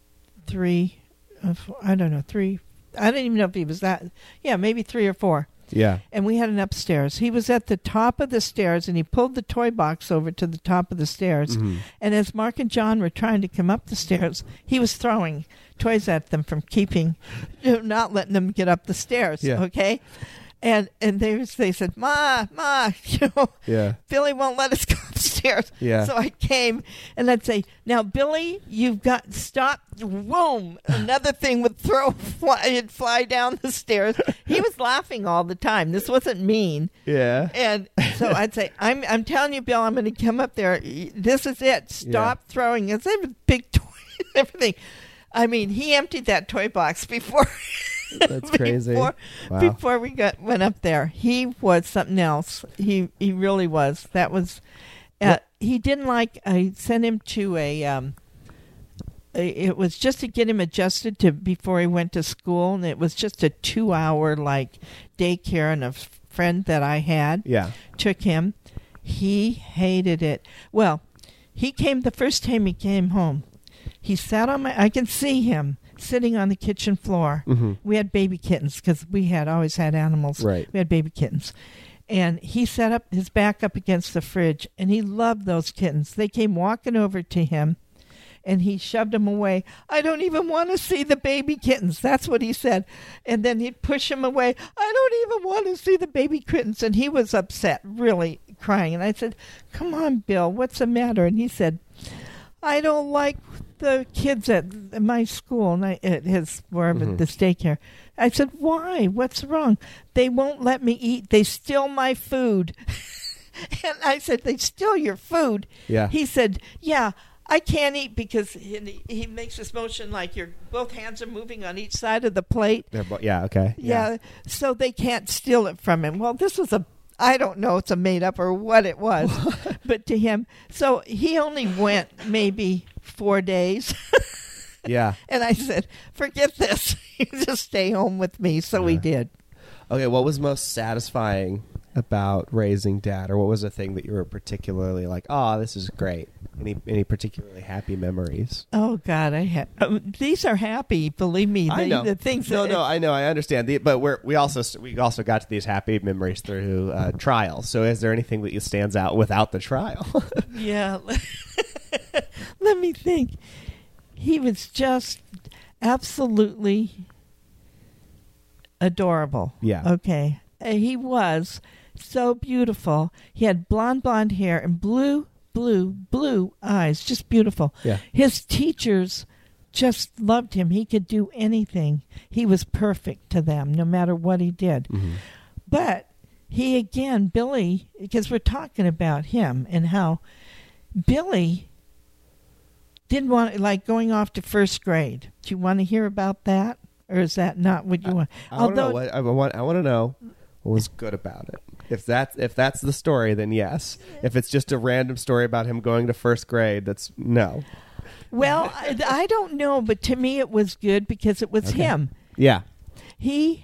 three. uh, four- I don't know, three. I don't even know if he was that. Yeah, maybe three or four. Yeah. And we had an upstairs. He was at the top of the stairs, and he pulled the toy box over to the top of the stairs. Mhm. And as Mark and John were trying to come up the stairs, he was throwing toys at them from keeping, you know, not letting them get up the stairs. Yeah. Okay. And and they was- they said, Ma, Ma, you know, Yeah. Billy won't let us go upstairs. Yeah. So I came and I'd say, now, Billy, you've got, stop, boom. Another thing would throw, fly, it'd fly down the stairs. He was laughing all the time. This wasn't mean. Yeah. And so I'd say, I'm I'm telling you, Bill, I'm going to come up there. This is it. Stop throwing. It's a big toy and everything. I mean, he emptied that toy box before. That's crazy. Before, Wow. before we got went up there, he was something else. He he really was. That was. Uh, What- he didn't like. I sent him to a. Um, a- it was just to get him adjusted to before he went to school, and it was just a two-hour like daycare. And a f- friend that I had Yeah. took him. He hated it. Well, he came the first time he came home. He sat on my. I can see him sitting on the kitchen floor. Mhm. We had baby kittens because we had always had animals. Right. We had baby kittens. And he set up his back up against the fridge, and he loved those kittens. They came walking over to him, and he shoved them away. I don't even want to see the baby kittens. That's what he said. And then he'd push them away. I don't even want to see the baby kittens. And he was upset, really crying. And I said, come on, Bill, what's the matter? And he said, I don't like the kids at my school, and I, at his wherever Mhm. this daycare. I said, why? What's wrong? They won't let me eat. They steal my food. And I said, they steal your food? Yeah. He said, yeah, I can't eat because he, he makes this motion like your both hands are moving on each side of the plate. They're bo- yeah. Okay. Yeah, so they can't steal it from him. Well, this was a, I don't know, it's a made up or what it was, but to him, so he only went maybe four days. Yeah. And I said, forget this. You just stay home with me. So we Yeah. did. Okay. What was most satisfying about raising Dad, or what was the thing that you were particularly like, oh, this is great? Any any particularly happy memories? Oh, God, I had, um, these are happy, believe me. I the, know. The things no, that, no, I know, I understand. The, but we're we also we also got to these happy memories through uh, trials. So, is there anything that stands out without the trial? Yeah. Let me think. He was just absolutely adorable. Yeah. Okay. Uh, he was so beautiful. He had blonde, blonde hair and blue, blue, blue eyes. Just beautiful. Yeah. His teachers just loved him. He could do anything. He was perfect to them, no matter what he did. Mhm. But he, again, Billy, because we're talking about him and how Billy didn't want, like, going off to first grade. Do you want to hear about that? Or is that not what you want? I want to know what I want. I want to know what was good about it. If that's if that's the story, then yes. If it's just a random story about him going to first grade, that's no. Well, I, I don't know, but to me it was good because it was Okay. him. Yeah. He,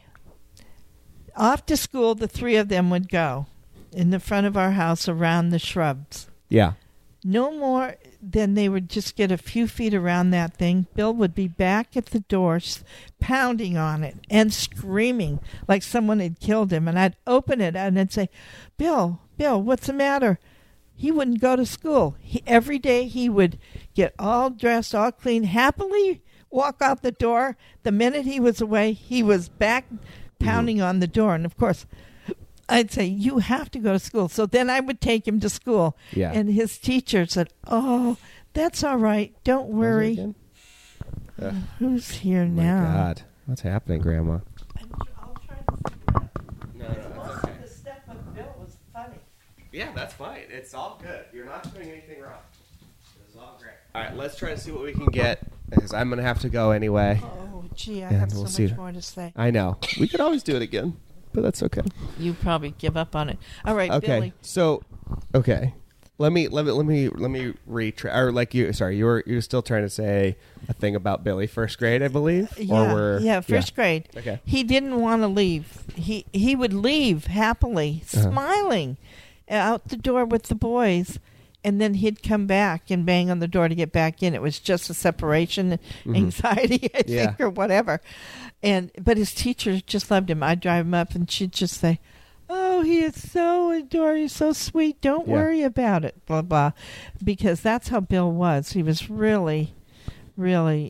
off to school, the three of them would go in the front of our house around the shrubs. Yeah. No more than they would just get a few feet around that thing. Bill would be back at the door, s- pounding on it and screaming like someone had killed him. And I'd open it and I'd say, Bill, Bill, what's the matter? He wouldn't go to school. He, every day he would get all dressed, all clean, happily walk out the door. The minute he was away, he was back pounding on the door. And, of course, I'd say, you have to go to school. So then I would take him to school. Yeah. And his teacher said, oh, that's all right. Don't worry. Ugh. Who's here Oh my now? God. What's happening, Grandma? I'll try to No, no, it's okay. The step of Bill was funny. Yeah, that's fine. It's all good. You're not doing anything wrong. It's all great. All right, let's try to see what we can get, because I'm going to have to go anyway. Oh, gee, I And have we'll so see. much more to say. I know. We could always do it again, but that's okay. You probably give up on it. All right, Okay. Billy. So, okay. Let me let me let me let me retrace. Or like you, sorry, you were you were still trying to say a thing about Billy first grade, I believe. Yeah, or we're, yeah, first grade. Okay. He didn't want to leave. He he would leave happily, Uh-huh. smiling, out the door with the boys. and then he'd come back and bang on the door to get back in. It was just a separation anxiety, I Yeah. think, or whatever. And but his teacher just loved him. I'd drive him up, and she'd just say, "Oh, he is so adorable, he's so sweet. Don't Yeah. worry about it." Blah blah, because that's how Bill was. He was really, really.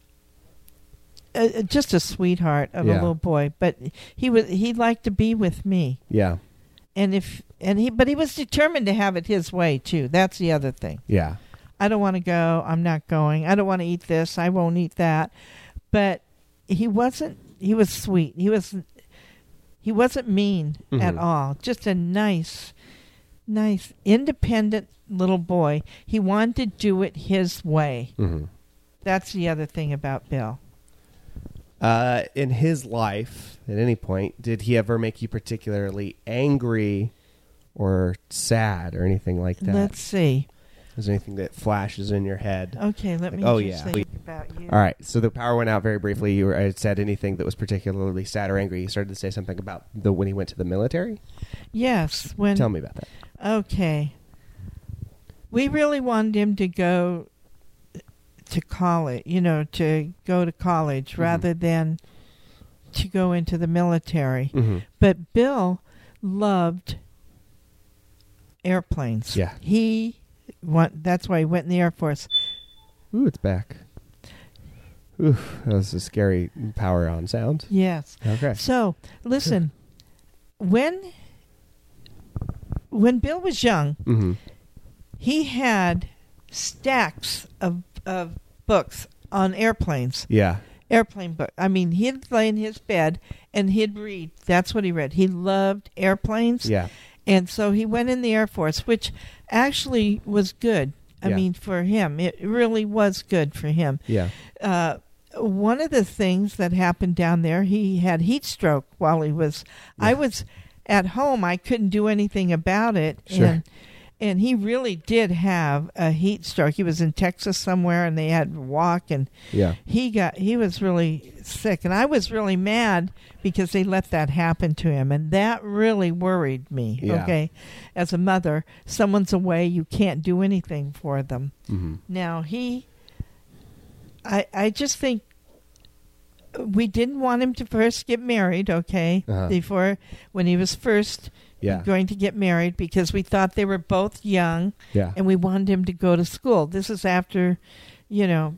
Uh, just a sweetheart of Yeah. a little boy, but he was he liked to be with me, Yeah. and if and he but he was determined to have it his way too. That's the other thing. Yeah. I don't want to go. I'm not going. I don't want to eat this. I won't eat that. But he wasn't. He was sweet. He was. He wasn't mean at Mhm. all. Just a nice, nice, independent little boy. He wanted to do it his way. Mm-hmm. That's the other thing about Bill. Uh, in his life, at any point, did he ever make you particularly angry or sad or anything like that? Let's see. Is there anything that flashes in your head? Okay, let me Oh, just yeah. think about you. All right, so the power went out very briefly. You were, I said anything that was particularly sad or angry. You started to say something about the when he went to the military. Yes, when Tell me about that. Okay. We really wanted him to go to college, you know, to go to college Mhm. rather than to go into the military. Mm-hmm. But Bill loved airplanes. Yeah. He want that's why he went in the Air Force. Ooh, it's back. Ooh, that was a scary power on sound. Yes. Okay. So, listen, when when Bill was young, Mm-hmm. he had stacks of of books on airplanes. Yeah. Airplane book. I mean, he'd lay in his bed and he'd read. That's what he read. He loved airplanes. Yeah. And so he went in the Air Force, which actually was good. I Yeah. mean, for him, it really was good for him. Yeah. Uh, one of the things that happened down there, he had heat stroke while he was. I Yeah. was at home. I couldn't do anything about it. Sure. And, and he really did have a heat stroke. He was in Texas somewhere, and they had to walk, and Yeah. he got he was really sick, and I was really mad because they let that happen to him, and that really worried me. Yeah. Okay, as a mother, someone's away, you can't do anything for them. Mm-hmm. Now he, I I just think we didn't want him to first get married. Okay, Uh-huh. before when he was first Yeah. going to get married, because we thought they were both young Yeah. and we wanted him to go to school. This is after, you know,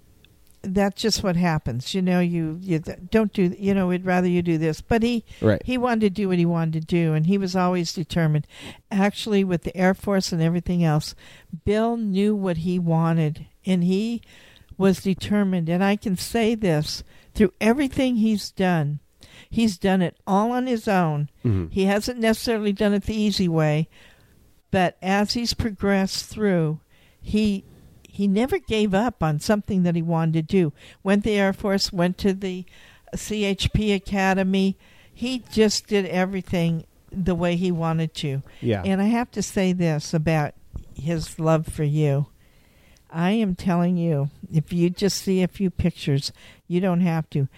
that's just what happens. You know, you, you don't do, you know, we'd rather you do this. But he, Right. he wanted to do what he wanted to do, and he was always determined. Actually, with the Air Force and everything else, Bill knew what he wanted, and he was determined. And I can say this, through everything he's done, he's done it all on his own. Mm-hmm. He hasn't necessarily done it the easy way, but as he's progressed through, he he never gave up on something that he wanted to do. Went to the Air Force, went to the C H P Academy. He just did everything the way he wanted to. Yeah. And I have to say this about his love for you. I am telling you, if you just see a few pictures, you don't have to.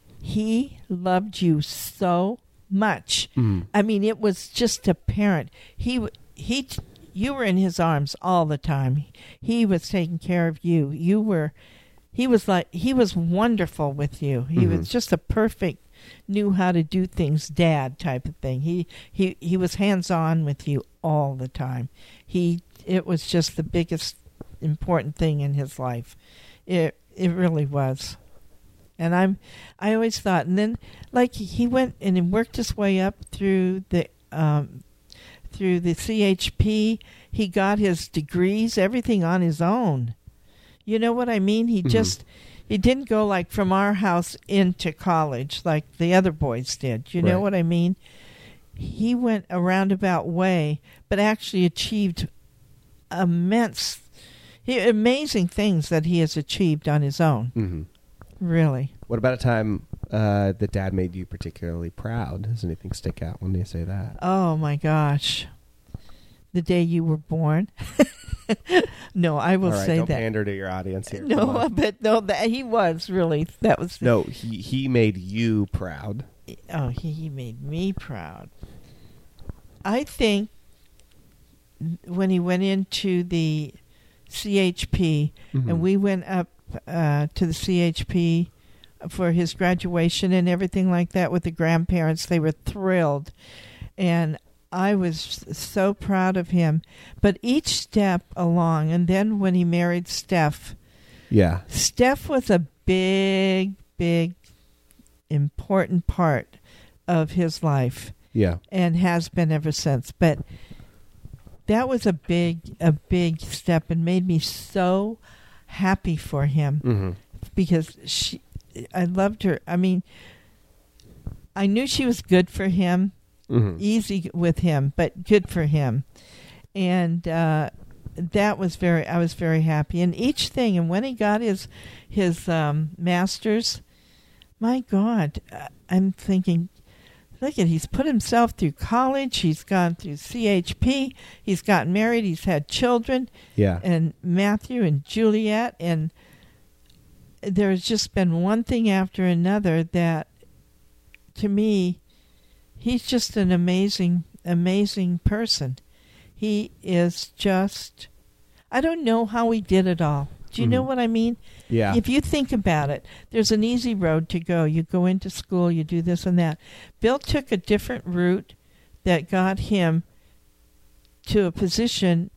He loved you so much. Mhm. I mean, it was just apparent. He he you were in his arms all the time. He was taking care of you. You were he was like he was wonderful with you. He Mhm. was just a perfect, knew how to do things dad type of thing. He he he was hands-on with you all the time. He it was just the biggest important thing in his life. It it really was. And I'm, I always thought, and then like he went and he worked his way up through the, um, through the C H P. He got his degrees, everything on his own. You know what I mean? He Mhm. just, he didn't go like from our house into college like the other boys did. You know Right. what I mean? He went a roundabout way, but actually achieved immense, he, amazing things that he has achieved on his own. Mm-hmm. Really. What about a time uh, that Dad made you particularly proud? Does anything stick out when you say that? Oh my gosh. The day you were born. No, I will All right, say don't that. pander to your audience here. Come No, on. but no, that he was really. That was. No, he he made you proud. Oh, he, he made me proud. I think when he went into the C H P, Mhm. and we went up uh, to the C H P for his graduation and everything like that with the grandparents. They were thrilled, and I was so proud of him. But each step along, and then when he married Steph, Yeah. Steph was a big, big, important part of his life Yeah. and has been ever since. But that was a big, a big step and made me so happy for him Mm-hmm. because she, I loved her. I mean, I knew she was good for him, Mm-hmm. easy with him, but good for him. And uh, that was very, I was very happy. And each thing, and when he got his, his um, master's, my God, uh, I'm thinking, look at, he's put himself through college. He's gone through C H P. He's gotten married. He's had children. Yeah. And Matthew and Juliet. And there's just been one thing after another that, to me, he's just an amazing, amazing person. He is just, I don't know how he did it all. Do you know Mhm. what I mean? Yeah. If you think about it, there's an easy road to go. You go into school, you do this and that. Bill took a different route that got him to a position.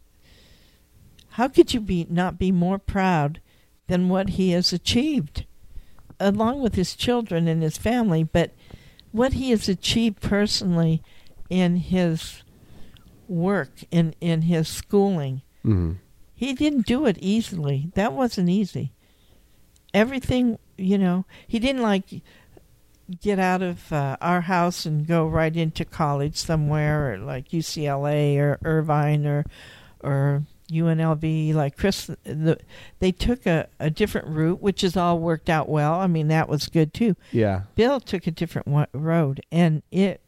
How could you be not be more proud than what he has achieved, along with his children and his family, but what he has achieved personally in his work, in, in his schooling. Mm-hmm. He didn't do it easily. That wasn't easy. Everything, you know, he didn't like get out of uh, our house and go right into college somewhere, or like U C L A or Irvine or or U N L V. Like Chris, the, they took a, a different route, which has all worked out well. I mean, that was good too. Yeah. Bill took a different wa- road, and it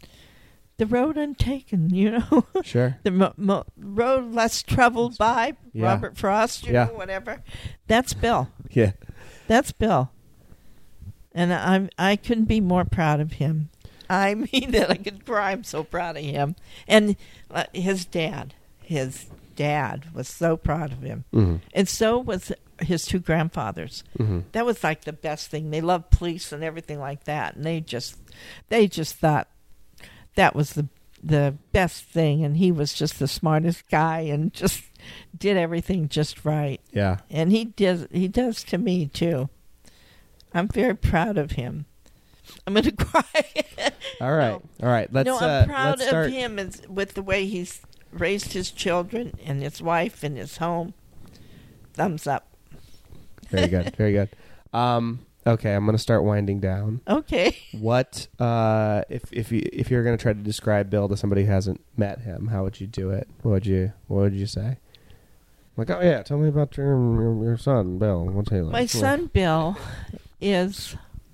the road untaken, you know. Sure. The mo- mo- road less traveled by, Yeah. Robert Frost, you Yeah. know, whatever. That's Bill. Yeah. That's Bill. And I'm I couldn't be more proud of him. I mean that I could cry. I'm so proud of him. And uh, his dad, his dad was so proud of him. Mm-hmm. And so was his two grandfathers. Mm-hmm. That was like the best thing. They loved police and everything like that. And they just they just thought that was the the best thing, and he was just the smartest guy and just did everything just right. Yeah. And he does he does to me too. I'm very proud of him. I'm going to cry. All right. No. All right. Let's. no, I'm uh, proud let's start. of him as, with the way he's raised his children and his wife and his home. Thumbs up. Very good. Very good. Um. Okay, I'm going to start winding down. Okay. What uh, if if you if you're going to try to describe Bill to somebody who hasn't met him? How would you do it? What would you What would you say? Like, oh yeah, tell me about your your, your son, Bill. What's he like? My son Bill is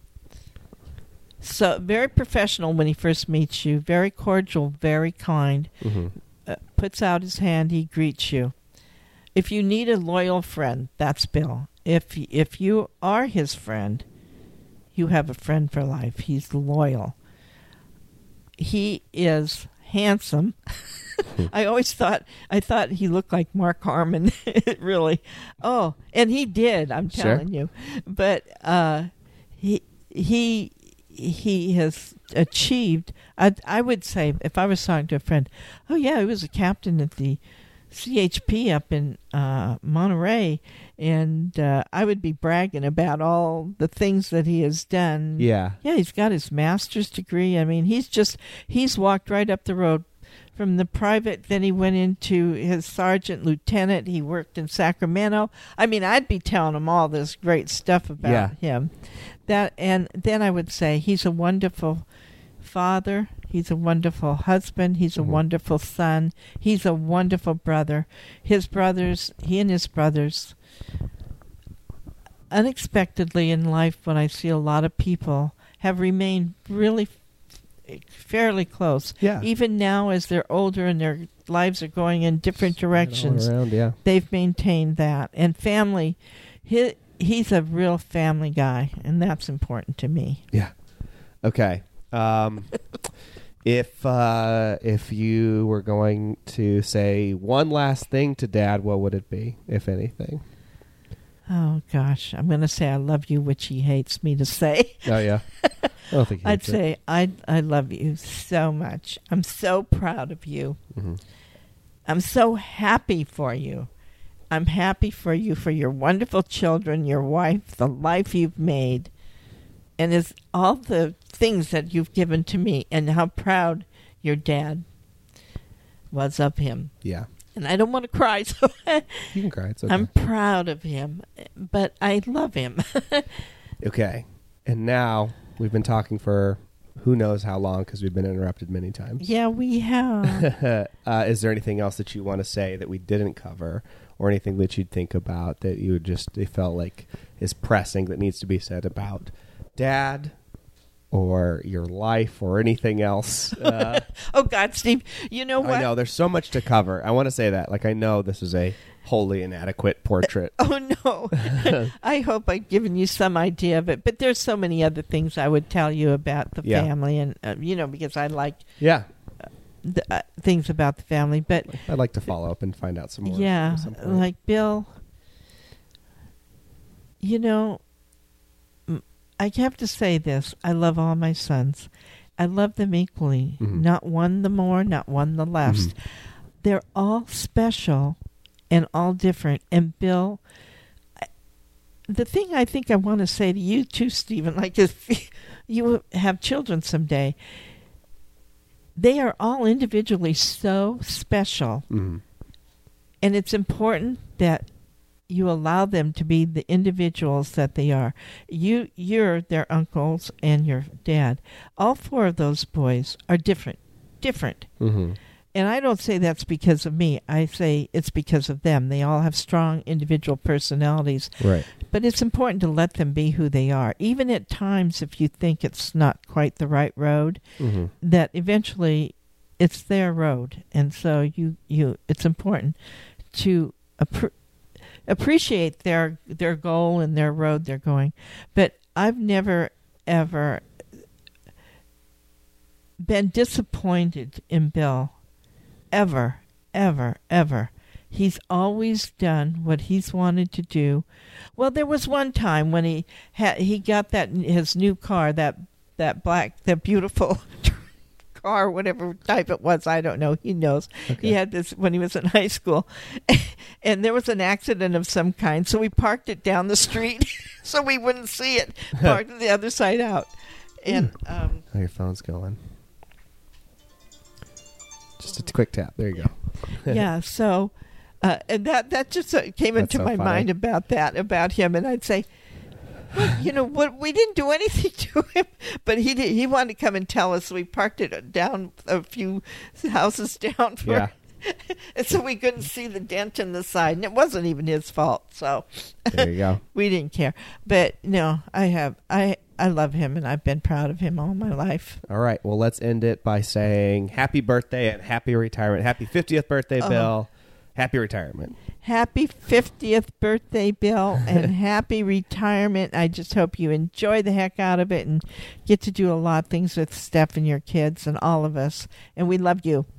so very professional when he first meets you. Very cordial, very kind. Mm-hmm. Uh, puts out his hand, he greets you. If you need a loyal friend, that's Bill. If if you are his friend, you have a friend for life. He's loyal. He is handsome. I always thought I thought he looked like Mark Harmon. Really. Oh, and he did. I'm Sure. telling you. But uh, he he he has achieved. I I would say if I was talking to a friend, oh yeah, he was a captain at the C H P up in uh, Monterey, and uh, I would be bragging about all the things that he has done. Yeah. Yeah, he's got his master's degree. I mean, he's just, he's walked right up the road from the private. Then he went into his sergeant lieutenant. He worked in Sacramento. I mean, I'd be telling him all this great stuff about Yeah. him. That, and then I would say he's a wonderful father. He's a wonderful husband. He's a Mhm. wonderful son. He's a wonderful brother. His brothers, he and his brothers, unexpectedly in life, when I see a lot of people, have remained really f- fairly close. Yeah. Even now, as they're older and their lives are going in different directions, All around, yeah. they've maintained that. And family, he, he's a real family guy, and that's important to me. Yeah. Okay. Um, If uh, if you were going to say one last thing to Dad, what would it be, if anything? Oh, gosh. I'm going to say I love you, which he hates me to say. Oh, yeah? I don't think he I'd hates it. say I I love you so much. I'm so proud of you. Mm-hmm. I'm so happy for you. I'm happy for you, for your wonderful children, your wife, the life you've made, and it's all the things that you've given to me, and how proud your dad was of him. Yeah. And I don't want to cry, so You can cry. It's okay. I'm proud of him, but I love him. Okay. And now we've been talking for who knows how long because we've been interrupted many times. Yeah, we have. uh, is there anything else that you want to say that we didn't cover, or anything that you'd think about that you just it felt like is pressing that needs to be said about Dad or your life or anything else? Uh, Oh, God, Steve, you know what? I know there's so much to cover. I want to say that. Like, I know this is a wholly inadequate portrait. Oh, no. I hope I've given you some idea of it. But there's so many other things I would tell you about the Yeah. family, and, uh, you know, because I like Yeah. the, uh, things about the family. But, I'd like to follow up and find out some more. yeah, at some point. like Bill, you know, m- I have to say this. I love all my sons. I love them equally. Mhm. Not one the more, not one the less. Mhm. They're all special and all different. And Bill, I- the thing I think I want to say to you too, Stephen, like if you have children someday, they are all individually so special. Mhm. And it's important that you allow them to be the individuals that they are. You, you're their uncles and your dad. All four of those boys are different, different. Mhm. And I don't say that's because of me. I say it's because of them. They all have strong individual personalities. Right. But it's important to let them be who they are. Even at times, if you think it's not quite the right road, Mhm. that eventually it's their road. And so you, you it's important to appre- appreciate their their goal and their road they're going. But I've never, ever been disappointed in Bill. Ever, ever, ever. He's always done what he's wanted to do. Well, there was one time when he had he got that his new car, that that black, that beautiful car, whatever type it was, I don't know. He knows. Okay. He had this when he was in high school, and there was an accident of some kind. So we parked it down the street so we wouldn't see it. Parked it the other side out, and um, Oh, your phone's going. Just a quick tap. There you go. yeah. So, uh, and that that just uh, came That's into so my funny. mind about that, about him, and I'd say, well, you know, what we didn't do anything to him, but he did, he wanted to come and tell us. So we parked it down a few houses down for. Yeah. And so we couldn't see the dent in the side, and it wasn't even his fault. So There you go. we didn't care. But no, I have I I love him, and I've been proud of him all my life. All right. Well, let's end it by saying happy birthday and happy retirement. Happy fiftieth birthday, Oh. Bill. Happy retirement. Happy fiftieth birthday, Bill, and happy retirement. I just hope you enjoy the heck out of it and get to do a lot of things with Steph and your kids and all of us. And we love you.